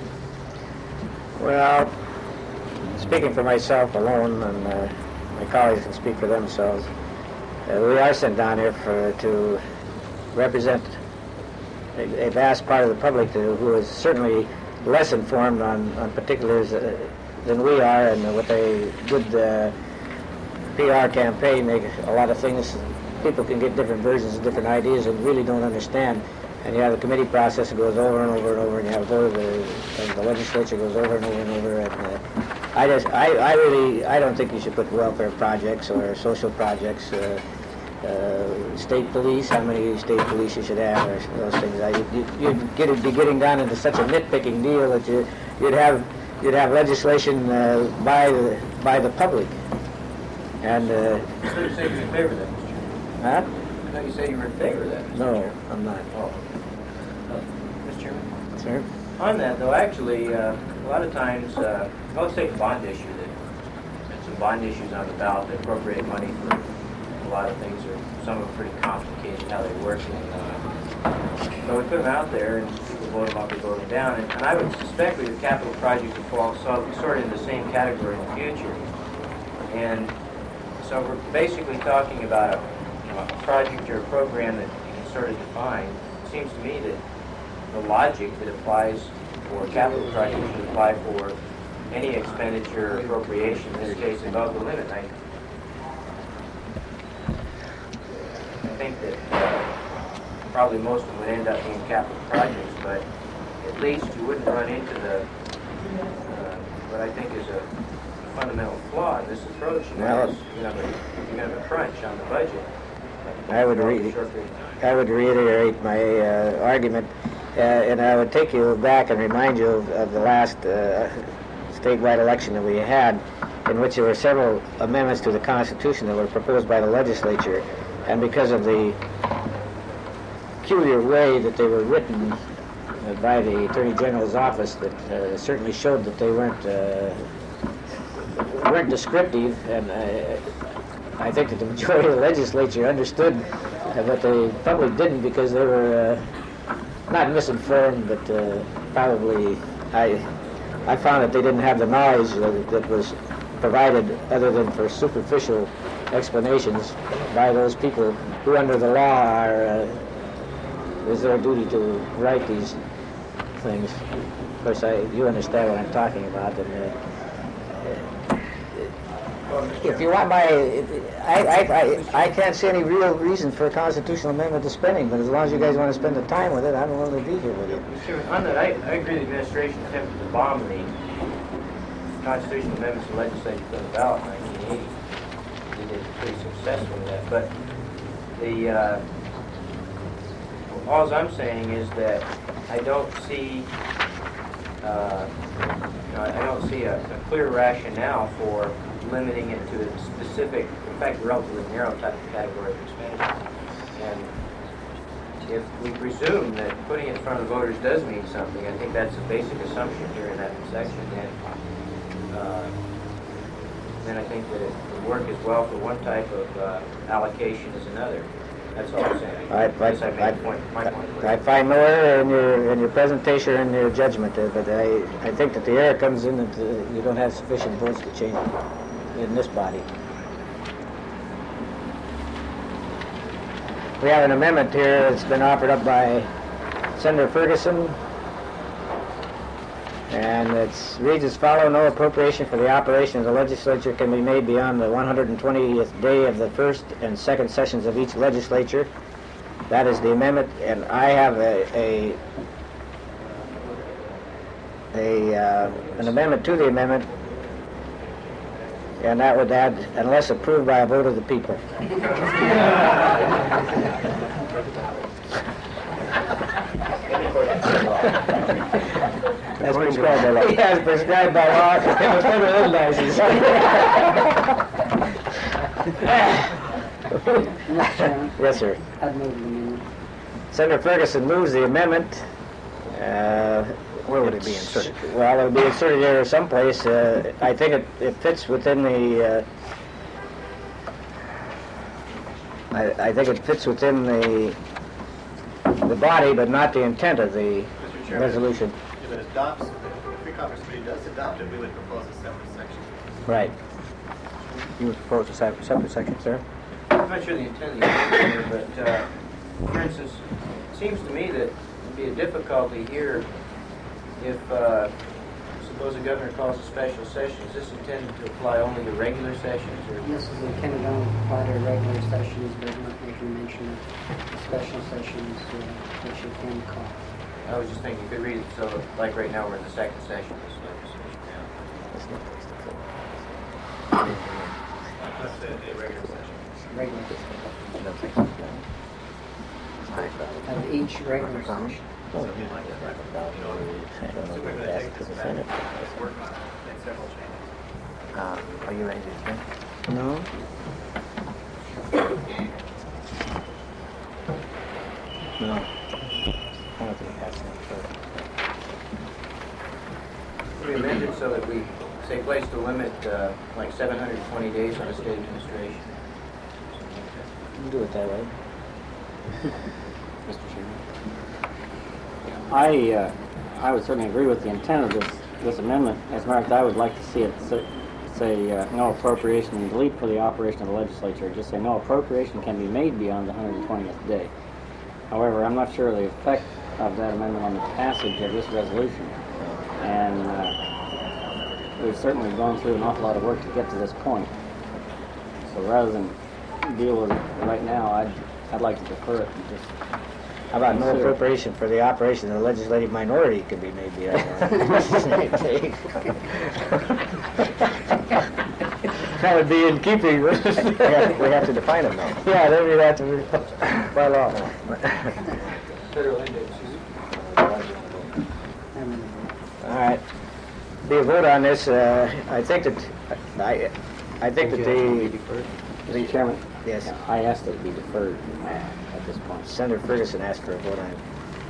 Well, speaking for myself alone, and my colleagues can speak for themselves, we are sent down here to represent a vast part of the public who is certainly less informed on particulars than we are, and with a good PR campaign, a lot of things, people can get different versions of different ideas and really don't understand. And you have the committee process that goes over and over and over, and you have the legislature goes over and over and over. And I don't think you should put welfare projects or social projects, state police, how many state police you should have, or those things. You'd be getting down into such a nitpicking deal that you'd have legislation by the public. And So you say you're in favor of that, Mr. Chairman? huh? I thought you said you were in favor of that, Mr. No, Chairman. I'm not. Oh. Mr. Chairman? Sir? On that, though, actually, a lot of times, let's take a bond issue. Some bond issues on the ballot that appropriate money for a lot of things, or some of them pretty complicated how they work. And, so we put them out there, and people vote them up or vote them down. And I would suspect that the capital project would fall sort of in the same category in the future. And so we're basically talking about a project or a program that you can sort of define. It seems to me that the logic that applies for capital projects should apply for any expenditure or appropriation, in this case above the limit. I think that probably most of them would end up being capital projects, but at least you wouldn't run into what I think is a fundamental flaw in this approach. Well, you have a crunch on the budget. I would reiterate my argument, and I would take you back and remind you of the last statewide election that we had, in which there were several amendments to the Constitution that were proposed by the legislature, and because of the peculiar way that they were written by the Attorney General's office, that certainly showed that they weren't descriptive, and I think that the majority of the legislature understood but the public didn't, because they were not misinformed, but probably I found that they didn't have the knowledge that was provided, other than for superficial explanations by those people who under the law is their duty to write these things. Of course, you understand what I'm talking about. And if you want I can't see any real reason for a constitutional amendment to spending, but as long as you guys want to spend the time with it, I'm willing to be here with you. Mr. Chairman, on that, I agree the administration attempted to bomb the constitutional amendments to the legislature for the ballot in 1980. They did pretty successful with that, but all I'm saying is that I don't see a clear rationale for limiting it to a specific, in fact, relatively narrow type of category of expenditure. And if we presume that putting it in front of the voters does mean something, I think that's a basic assumption here in that section. And then I think that it would work as well for one type of allocation as another. That's all I'm saying. I find no error in your presentation and your judgment there, but I think that the error comes in that you don't have sufficient votes to change it in this body. We have an amendment here that's been offered up by Senator Ferguson, and it reads as follows: no appropriation for the operation of the legislature can be made beyond the 120th day of the first and second sessions of each legislature. That is the amendment, and I have an amendment to the amendment, and that would add, unless approved by a vote of the people. That's prescribed by law. Yes, prescribed by law. It was never realized. Mr. Chairman, Yes, sir. I'd move the amendment. Senator Ferguson moves the amendment. Where would it be inserted? Well, it'll be inserted here someplace. I think it fits within the, I think it fits within the body, but not the intent of the Mr. Chairman, resolution. if it adopts, if the Free-Conference Committee does adopt it, we would propose a separate section. Right. You would propose a separate section, sir? I'm not sure the intent of the amendment, but, for instance, it seems to me that it'd be a difficulty here if, suppose the governor calls a special session. Is this intended to apply only to regular sessions, or? This is intended only to apply to regular sessions, but not making mention of special sessions, which you can call. I was just thinking, you could read it so, like right now, we're in the second session of this legislation. That's a regular session. Regular. Of each regular session. Something like that, right? You know, so we're going to take this back, work on it, make several changes. Are you ready to drink? No? No. I don't think it has any further. We amended so that we say place to limit, like 720 days on a state administration. You can do it that way. Mr. Chairman. I would certainly agree with the intent of this amendment. As a matter of fact, I would like to see it say no appropriation and delete for the operation of the legislature. Just say no appropriation can be made beyond the 120th day. However, I'm not sure of the effect of that amendment on the passage of this resolution. And we've certainly gone through an awful lot of work to get to this point. So rather than deal with it right now, I'd like to defer it and just... How about no appropriation for the operation of the legislative minority could be made beyond that would be in keeping with... We have to define it now. Yeah, then we'd have to, by law. Federal index. All right. Be a vote on this. I think that the Mr. Chairman? Yes. Yeah, I asked that it be deferred at this point. Senator Ferguson asked for a vote on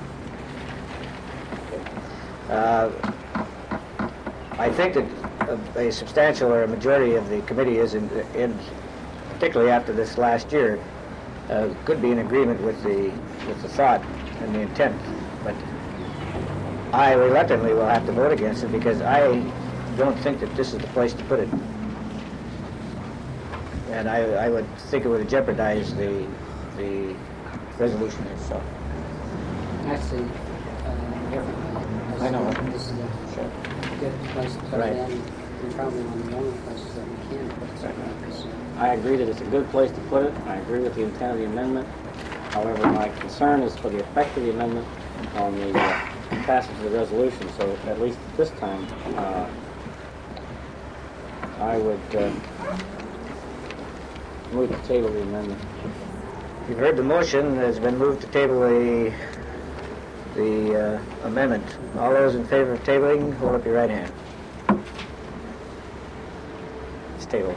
it. I think that a substantial or a majority of the committee is in particularly after this last year, could be in agreement with the thought and the intent, but I reluctantly will have to vote against it because I don't think that this is the place to put it. And I would think it would jeopardize the resolution itself. Actually, differently. I know. This is a good place to put Right. it in, and probably one of the only places that we can put it. So, I agree that it's a good place to put it. I agree with the intent of the amendment. However, my concern is for the effect of the amendment on the passage of the resolution. So at least this time, I would move to table the amendment. You've heard the motion. It's been moved to table the amendment. All those in favor of tabling, hold up your right hand. It's tabled.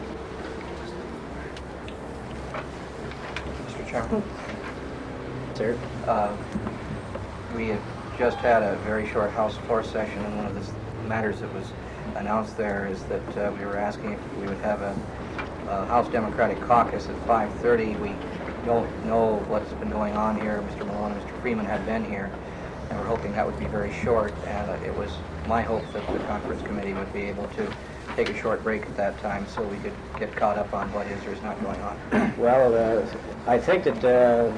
Mr. Chairman, Sir? we had just had a very short House floor session, and one of the matters that was announced there is that we were asking if we would have a House Democratic Caucus at 5:30. We don't know what's been going on here. Mr. Malone and Mr. Freeman had been here, and we're hoping that would be very short, and it was my hope that the conference committee would be able to take a short break at that time so we could get caught up on what is or is not going on. Well, I think that the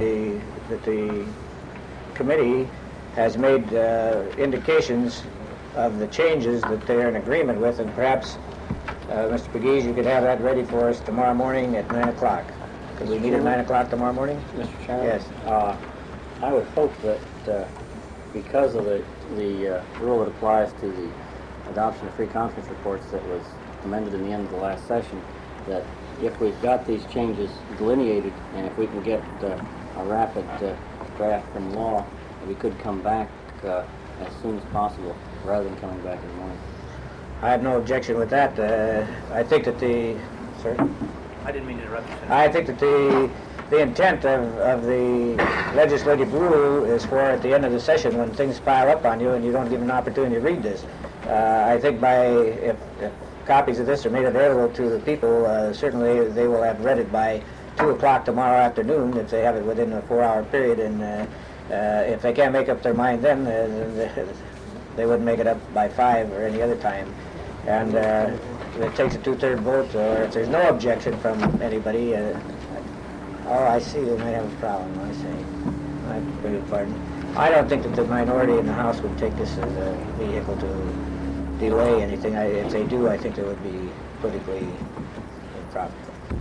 committee has made indications of the changes that they're in agreement with, and perhaps, Mr. Pegues, you could have that ready for us tomorrow morning at 9 o'clock. Could we meet at 9 o'clock tomorrow morning? Mr. Chairman? Yes. I would hope that because of the rule that applies to the adoption of free conference reports that was amended in the end of the last session, that if we've got these changes delineated and if we can get a rapid draft from law, we could come back as soon as possible rather than coming back in the morning. I have no objection with that. I think that the... Sir? I didn't mean to interrupt you, Senator. I think that the intent of the legislative rule is for at the end of the session, when things pile up on you and you don't give an opportunity to read this. I think if copies of this are made available to the people, certainly they will have read it by 2 o'clock tomorrow afternoon if they have it within a 4-hour period, and if they can't make up their mind then, they wouldn't make it up by 5 or any other time. And if it takes a 2/3 vote, or if there's no objection from anybody, oh, I see, they might have a problem, I see. I beg your pardon. I don't think that the minority in the House would take this as a vehicle to delay anything. If they do, I think it would be politically improper.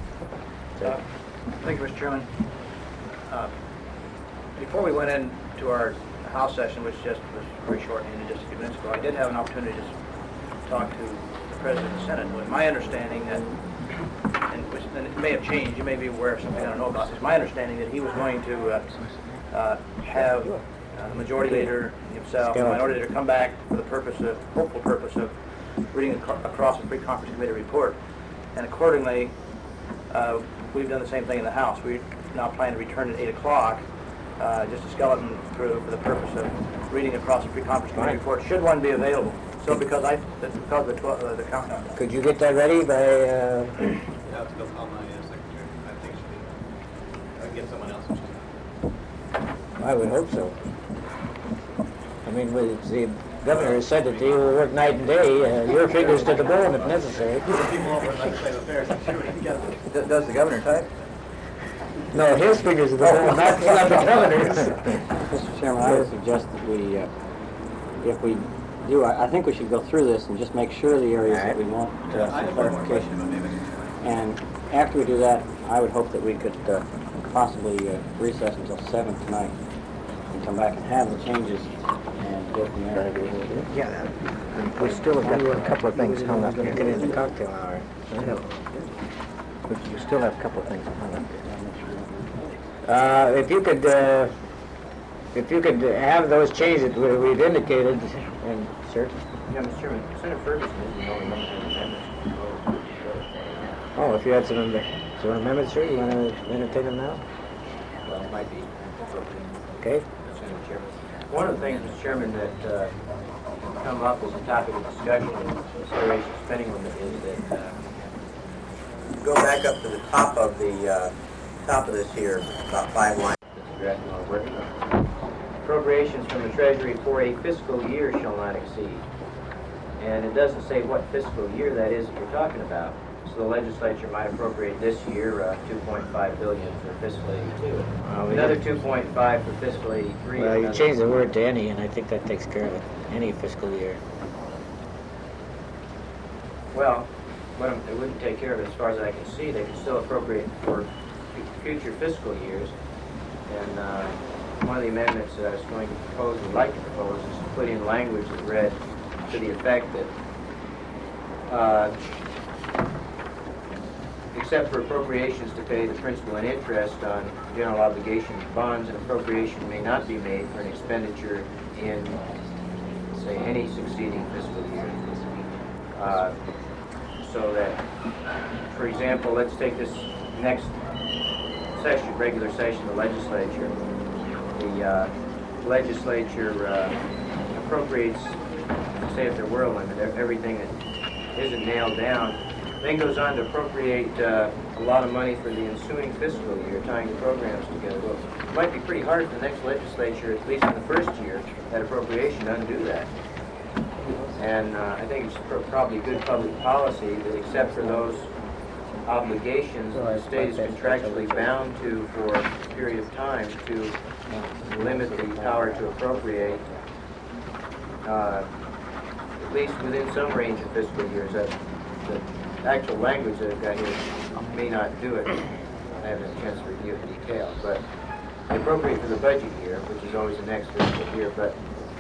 Thank you, Mr. Chairman. Before we went into our House session, which just was very short, ended just a few minutes ago, I did have an opportunity to talk to the President of the Senate. It was my understanding that, and it may have changed, you may be aware of something I don't know about, it's my understanding that he was going to have the Majority Leader himself, the Minority Leader come back for the hopeful purpose of reading across the pre-conference committee report. And accordingly, we've done the same thing in the House. We now plan to return at 8 o'clock, just a skeleton crew for the purpose of reading across the pre-conference committee report, should one be available. So because the countdown. Could you get that ready by... You have to go call my secretary. I think I can get someone else. I would hope so. I mean, the governor has said that he will work night and day, your fingers to the bone if necessary. People over in legislative affairs, I'm sure we can get them. Does the governor type? No, his fingers to the bone, not the governor's. Mr. Chairman, I would suggest that we, if we do, I think we should go through this and just make sure the areas that we want some clarification. And after we do that, I would hope that we could possibly recess until 7 tonight and come back and have the changes and go from there. Yeah, we still have got a couple of things hung up here. Get in the cocktail hour. We still have a couple of things hung up here. If you could have those changes that we've indicated, and sir. Yeah, Mr. Chairman, Senator Ferguson is the only member of the amendments. Oh, if you had some amendments, sir, you want to entertain them now? Well, it might be appropriate. Okay. Senator Chairman. One of the things, Mr. Chairman, that come up as a topic of discussion in consideration of spending limit is that go back up to the top of this here, about 5 lines. That's addressed in our working on. Appropriations from the Treasury for a fiscal year shall not exceed. And it doesn't say what fiscal year that is that you're talking about. So the legislature might appropriate this year $2.5 billion for fiscal 82. Another 2.5 for fiscal 83. Well, you changed the word to any, and I think that takes care of it. Any fiscal year. Well, it wouldn't take care of it as far as I can see. They can still appropriate for future fiscal years. And one of the amendments that I was going to propose, would like to propose, is to put in language that read to the effect that except for appropriations to pay the principal and interest on general obligations bonds, an appropriation may not be made for an expenditure in, say, any succeeding fiscal year. So that, for example, let's take this next session, regular session of the legislature. The legislature appropriates, say if there were a limit, everything that isn't nailed down, then goes on to appropriate a lot of money for the ensuing fiscal year, tying the programs together. Well, it might be pretty hard for the next legislature, at least in the first year, that appropriation to undo that. And I think it's probably good public policy that except for those obligations, the state is contractually bound to, for a period of time, to limit the power to appropriate, at least within some range of fiscal years. That the actual language that I've got here may not do it. I haven't had a chance to review it in detail, but they appropriate for the budget year, which is always the next fiscal year, but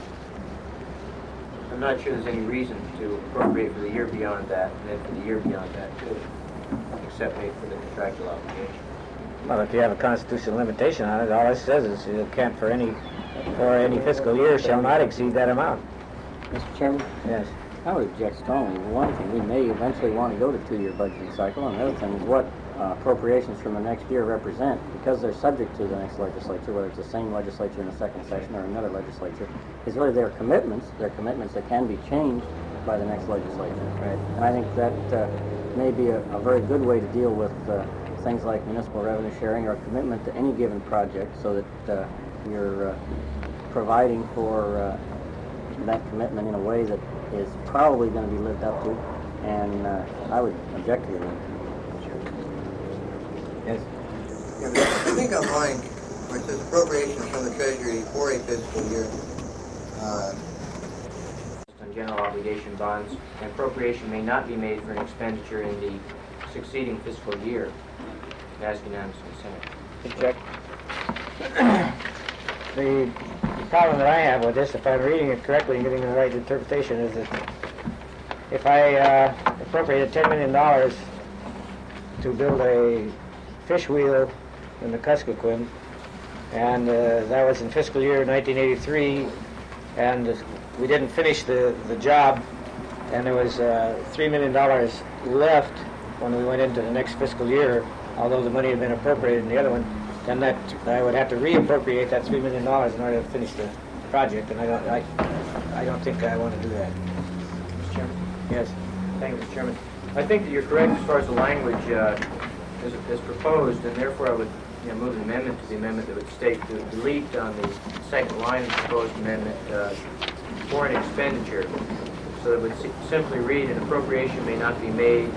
I'm not sure there's any reason to appropriate for the year beyond that, and then for the year beyond that too, except maybe for the contractual obligation. Well, if you have a constitutional limitation on it, all it says is you can't for any fiscal year shall not exceed that amount. Mr. Chairman? Yes. I would object strongly. One thing, we may eventually want to go to 2-year budgeting cycle, and the other thing is what appropriations from the next year represent, because they're subject to the next legislature, whether it's the same legislature in the second session or another legislature, is really their commitments that can be changed by the next legislature. Right. And I think that may be a very good way to deal with things like municipal revenue sharing or a commitment to any given project, so that you're providing for that commitment in a way that is probably going to be lived up to, and I would object to it. Yes. I think on line where it says appropriations from the Treasury for a fiscal year, On general obligation bonds, an appropriation may not be made for an expenditure in the succeeding fiscal year. Ask unanimous consent. Check. The problem that I have with this, if I'm reading it correctly and getting the right interpretation, is that if I appropriated $10 million to build a fish wheel in the Kuskokwim, and that was in fiscal year 1983, and we didn't finish the job, and there was $3 million left when we went into the next fiscal year, although the money had been appropriated in the other one, then that I would have to reappropriate that $3 million in order to finish the project, and I don't think I want to do that. Mr. Chairman? Yes. Thank you, Mr. Chairman. I think that you're correct as far as the language is proposed, and therefore I would move an amendment to the amendment that would state to delete on the second line of the proposed amendment for an expenditure. So it would simply read, an appropriation may not be made,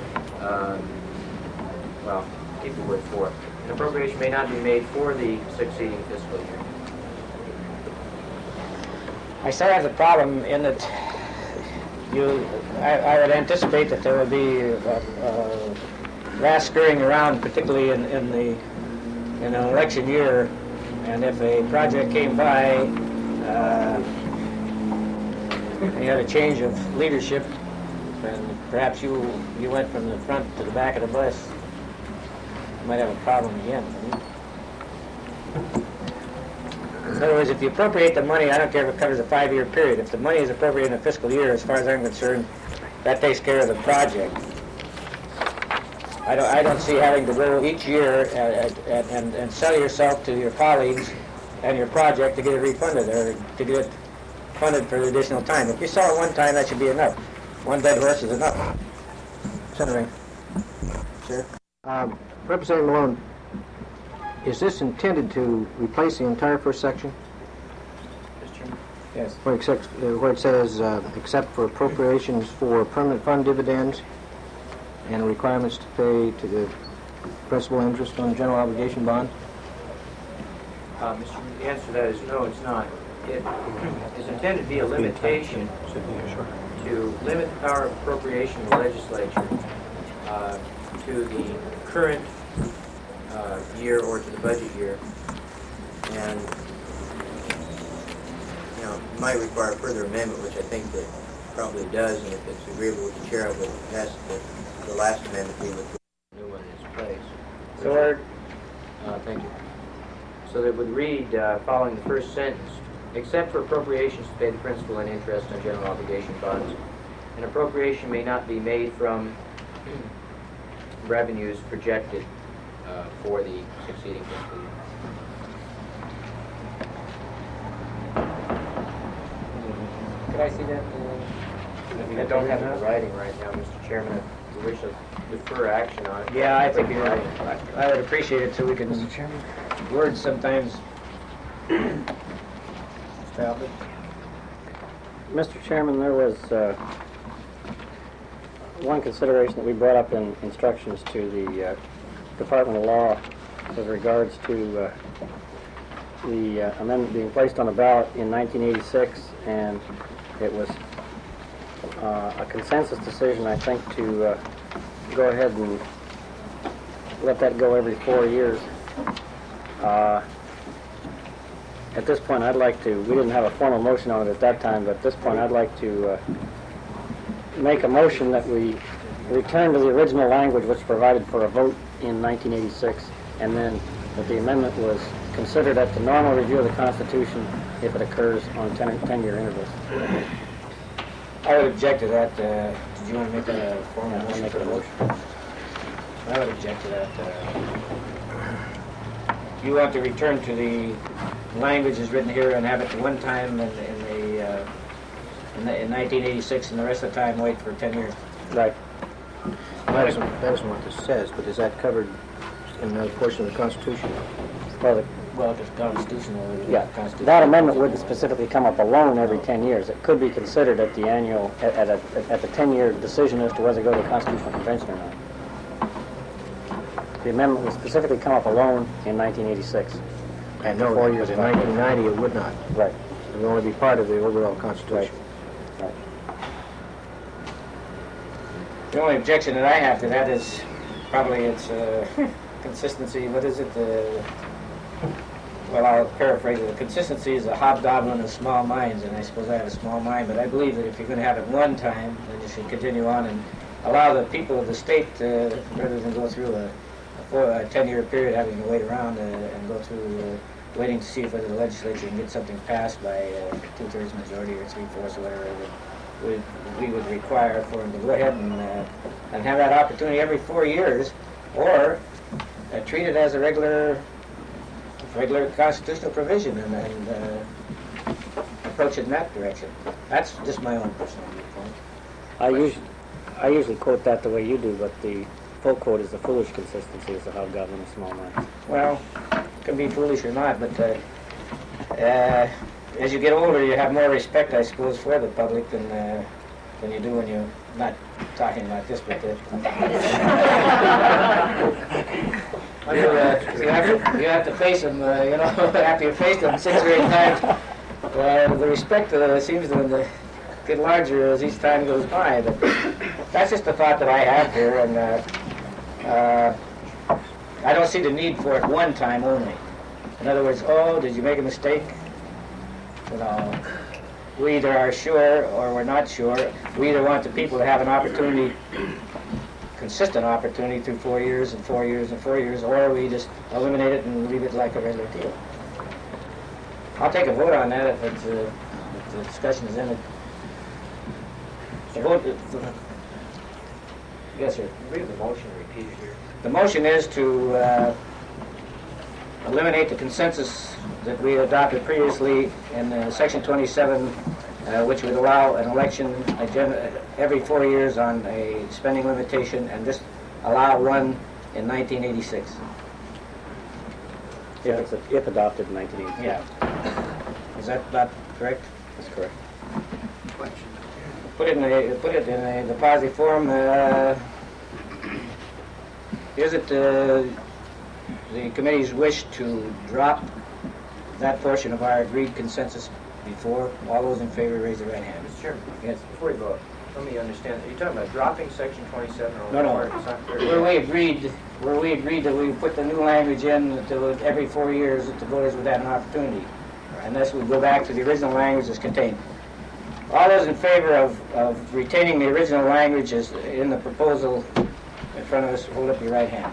well, keep the word for. An appropriation may not be made for the succeeding fiscal year. I still have the problem in that I would anticipate that there would be vast scurrying around, particularly in an election year, and if a project came by and you had a change of leadership, and perhaps you went from the front to the back of the bus, you might have a problem again. In other words, if you appropriate the money, I don't care if it covers a 5-year period. If the money is appropriated in a fiscal year, as far as I'm concerned, that takes care of the project. I don't see having to go each year and sell yourself to your colleagues and your project to get it refunded or to get it funded for the additional time. If you sell it one time, that should be enough. One dead horse is enough. Senator. Sir. Representative Malone, is this intended to replace the entire first section? Mr. Chairman? Yes. Where it says, except for appropriations for permanent fund dividends and requirements to pay to the principal interest on the general obligation bond? Mr. Chairman, the answer to that is no, it's not. It is intended to be a limitation to limit the power of appropriation of the legislature to the current year or to the budget year, and it might require further amendment, which I think that probably does, and if it's agreeable with the chair, I would ask that the last amendment be with the new one in its place. So, thank you. So that would read, following the first sentence, except for appropriations to pay the principal and interest on general obligation bonds, an appropriation may not be made from revenues projected for the succeeding fiscal year. could I see that? I don't have it in writing right now, Mr. Chairman. If you wish to defer action on it. Yeah, I think I would appreciate it so we can, Mr. Chairman, words sometimes. Mr. Chairman, there was one consideration that we brought up in instructions to the Department of Law with regards to the amendment being placed on the ballot in 1986, and it was a consensus decision, I think, to go ahead and let that go every 4 years. At this point, I'd like to, we didn't have a formal motion on it at that time, but at this point, I'd like to make a motion that we return to the original language which provided for a vote in 1986, and then that the amendment was considered at the normal review of the Constitution if it occurs on 10-year intervals. I would object to that. Did you want to make a formal motion? Make a motion. I would object to that. You want to return to the language as written here and have it one time in 1986, and the rest of the time wait for 10 years. Right. That isn't what this says, but is that covered in another portion of the Constitution? Well, Well, if it's constitutional, it is yeah, constitutional. that amendment wouldn't specifically come up alone every 10 years. It could be considered at the annual, at the 10-year decision as to whether to go to a constitutional convention or not. The amendment would specifically come up alone in 1986. I know, 4 but years in back. 1990 it would not. Right. It would only be part of the overall Constitution. Right. The only objection that I have to that is probably its consistency. What is it? Well, I'll paraphrase it. The consistency is a hobgoblin of small minds, and I suppose I have a small mind, but I believe that if you're going to have it one time, then you should continue on and allow the people of the state, rather than go through a 10-year period having to wait around and go through waiting to see whether the legislature can get something passed by two-thirds majority or three-fourths or whatever we would require for them to go ahead and have that opportunity every 4 years, or treat it as a regular constitutional provision and approach it in that direction. That's just my own personal viewpoint. I usually quote that the way you do, but the full quote is the foolish consistency is the hobgoblin of small minds. Well, it can be foolish or not, but as you get older, you have more respect, I suppose, for the public than you do when you're not talking like this, but you have to face them, after you face them 6 or 8 times, the respect seems to get larger as each time goes by. But that's just a thought that I have here, and I don't see the need for it one time only. In other words, did you make a mistake? We either are sure or we're not sure. We either want the people to have an opportunity, consistent opportunity through 4 years and 4 years and 4 years, or we just eliminate it and leave it like a regular deal. I'll take a vote on that if the discussion is in it. The vote, yes, sir. Read the motion repeated here. The motion is to eliminate the consensus that we adopted previously in Section 27, which would allow an election agenda every 4 years on a spending limitation, and just allow one in 1986. If adopted in 1986. Yeah. Is that not correct? That's correct. Put it in the positive form. Is it the committee's wish to drop that portion of our agreed consensus before? All those in favor raise their right hand. Mr. Chairman, Yes. before you vote, let me understand. Are you talking about dropping Section 27 or? No. Where we agreed that we put the new language in that every 4 years that the voters would have an opportunity, unless we go back to the original language as contained. All those in favor of retaining the original language as in the proposal in front of us, hold up your right hand.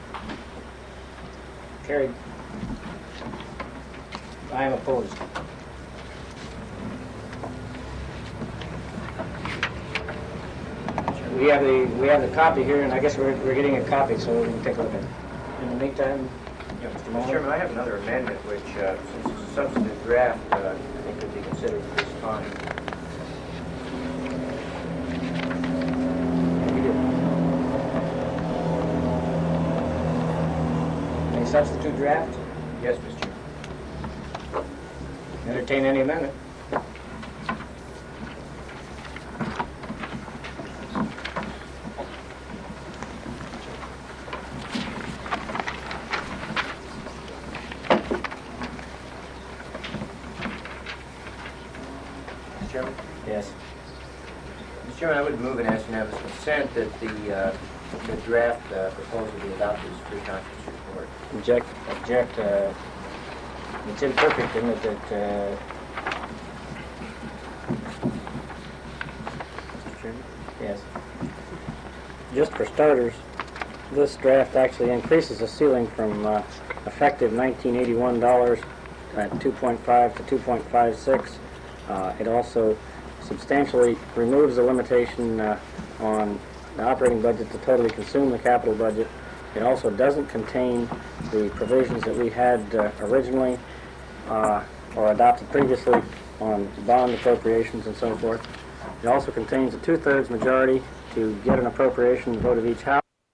Carried. I am opposed. We have the copy here, and I guess we're getting a copy, so we can take a look at it. In the meantime, Mr. Chairman, I have another amendment which, since it's a substantive draft, I think could be considered at this time. Any substitute draft? Yes, Mr. Chairman. Entertain any amendment. Mr. Chairman? Yes. Mr. Chairman, I would move and ask unanimous consent that the draft proposal be adopted as a free conference report. Object. Object. It's imperfect in that Mr. Chairman? yes. Just for starters, this draft actually increases the ceiling from effective $1981 at 2.5 to 2.56. It also substantially removes the limitation on the operating budget to totally consume the capital budget. It also doesn't contain the provisions that we had originally or adopted previously on bond appropriations and so forth. It also contains a 2/3 majority to get an appropriation vote of each house.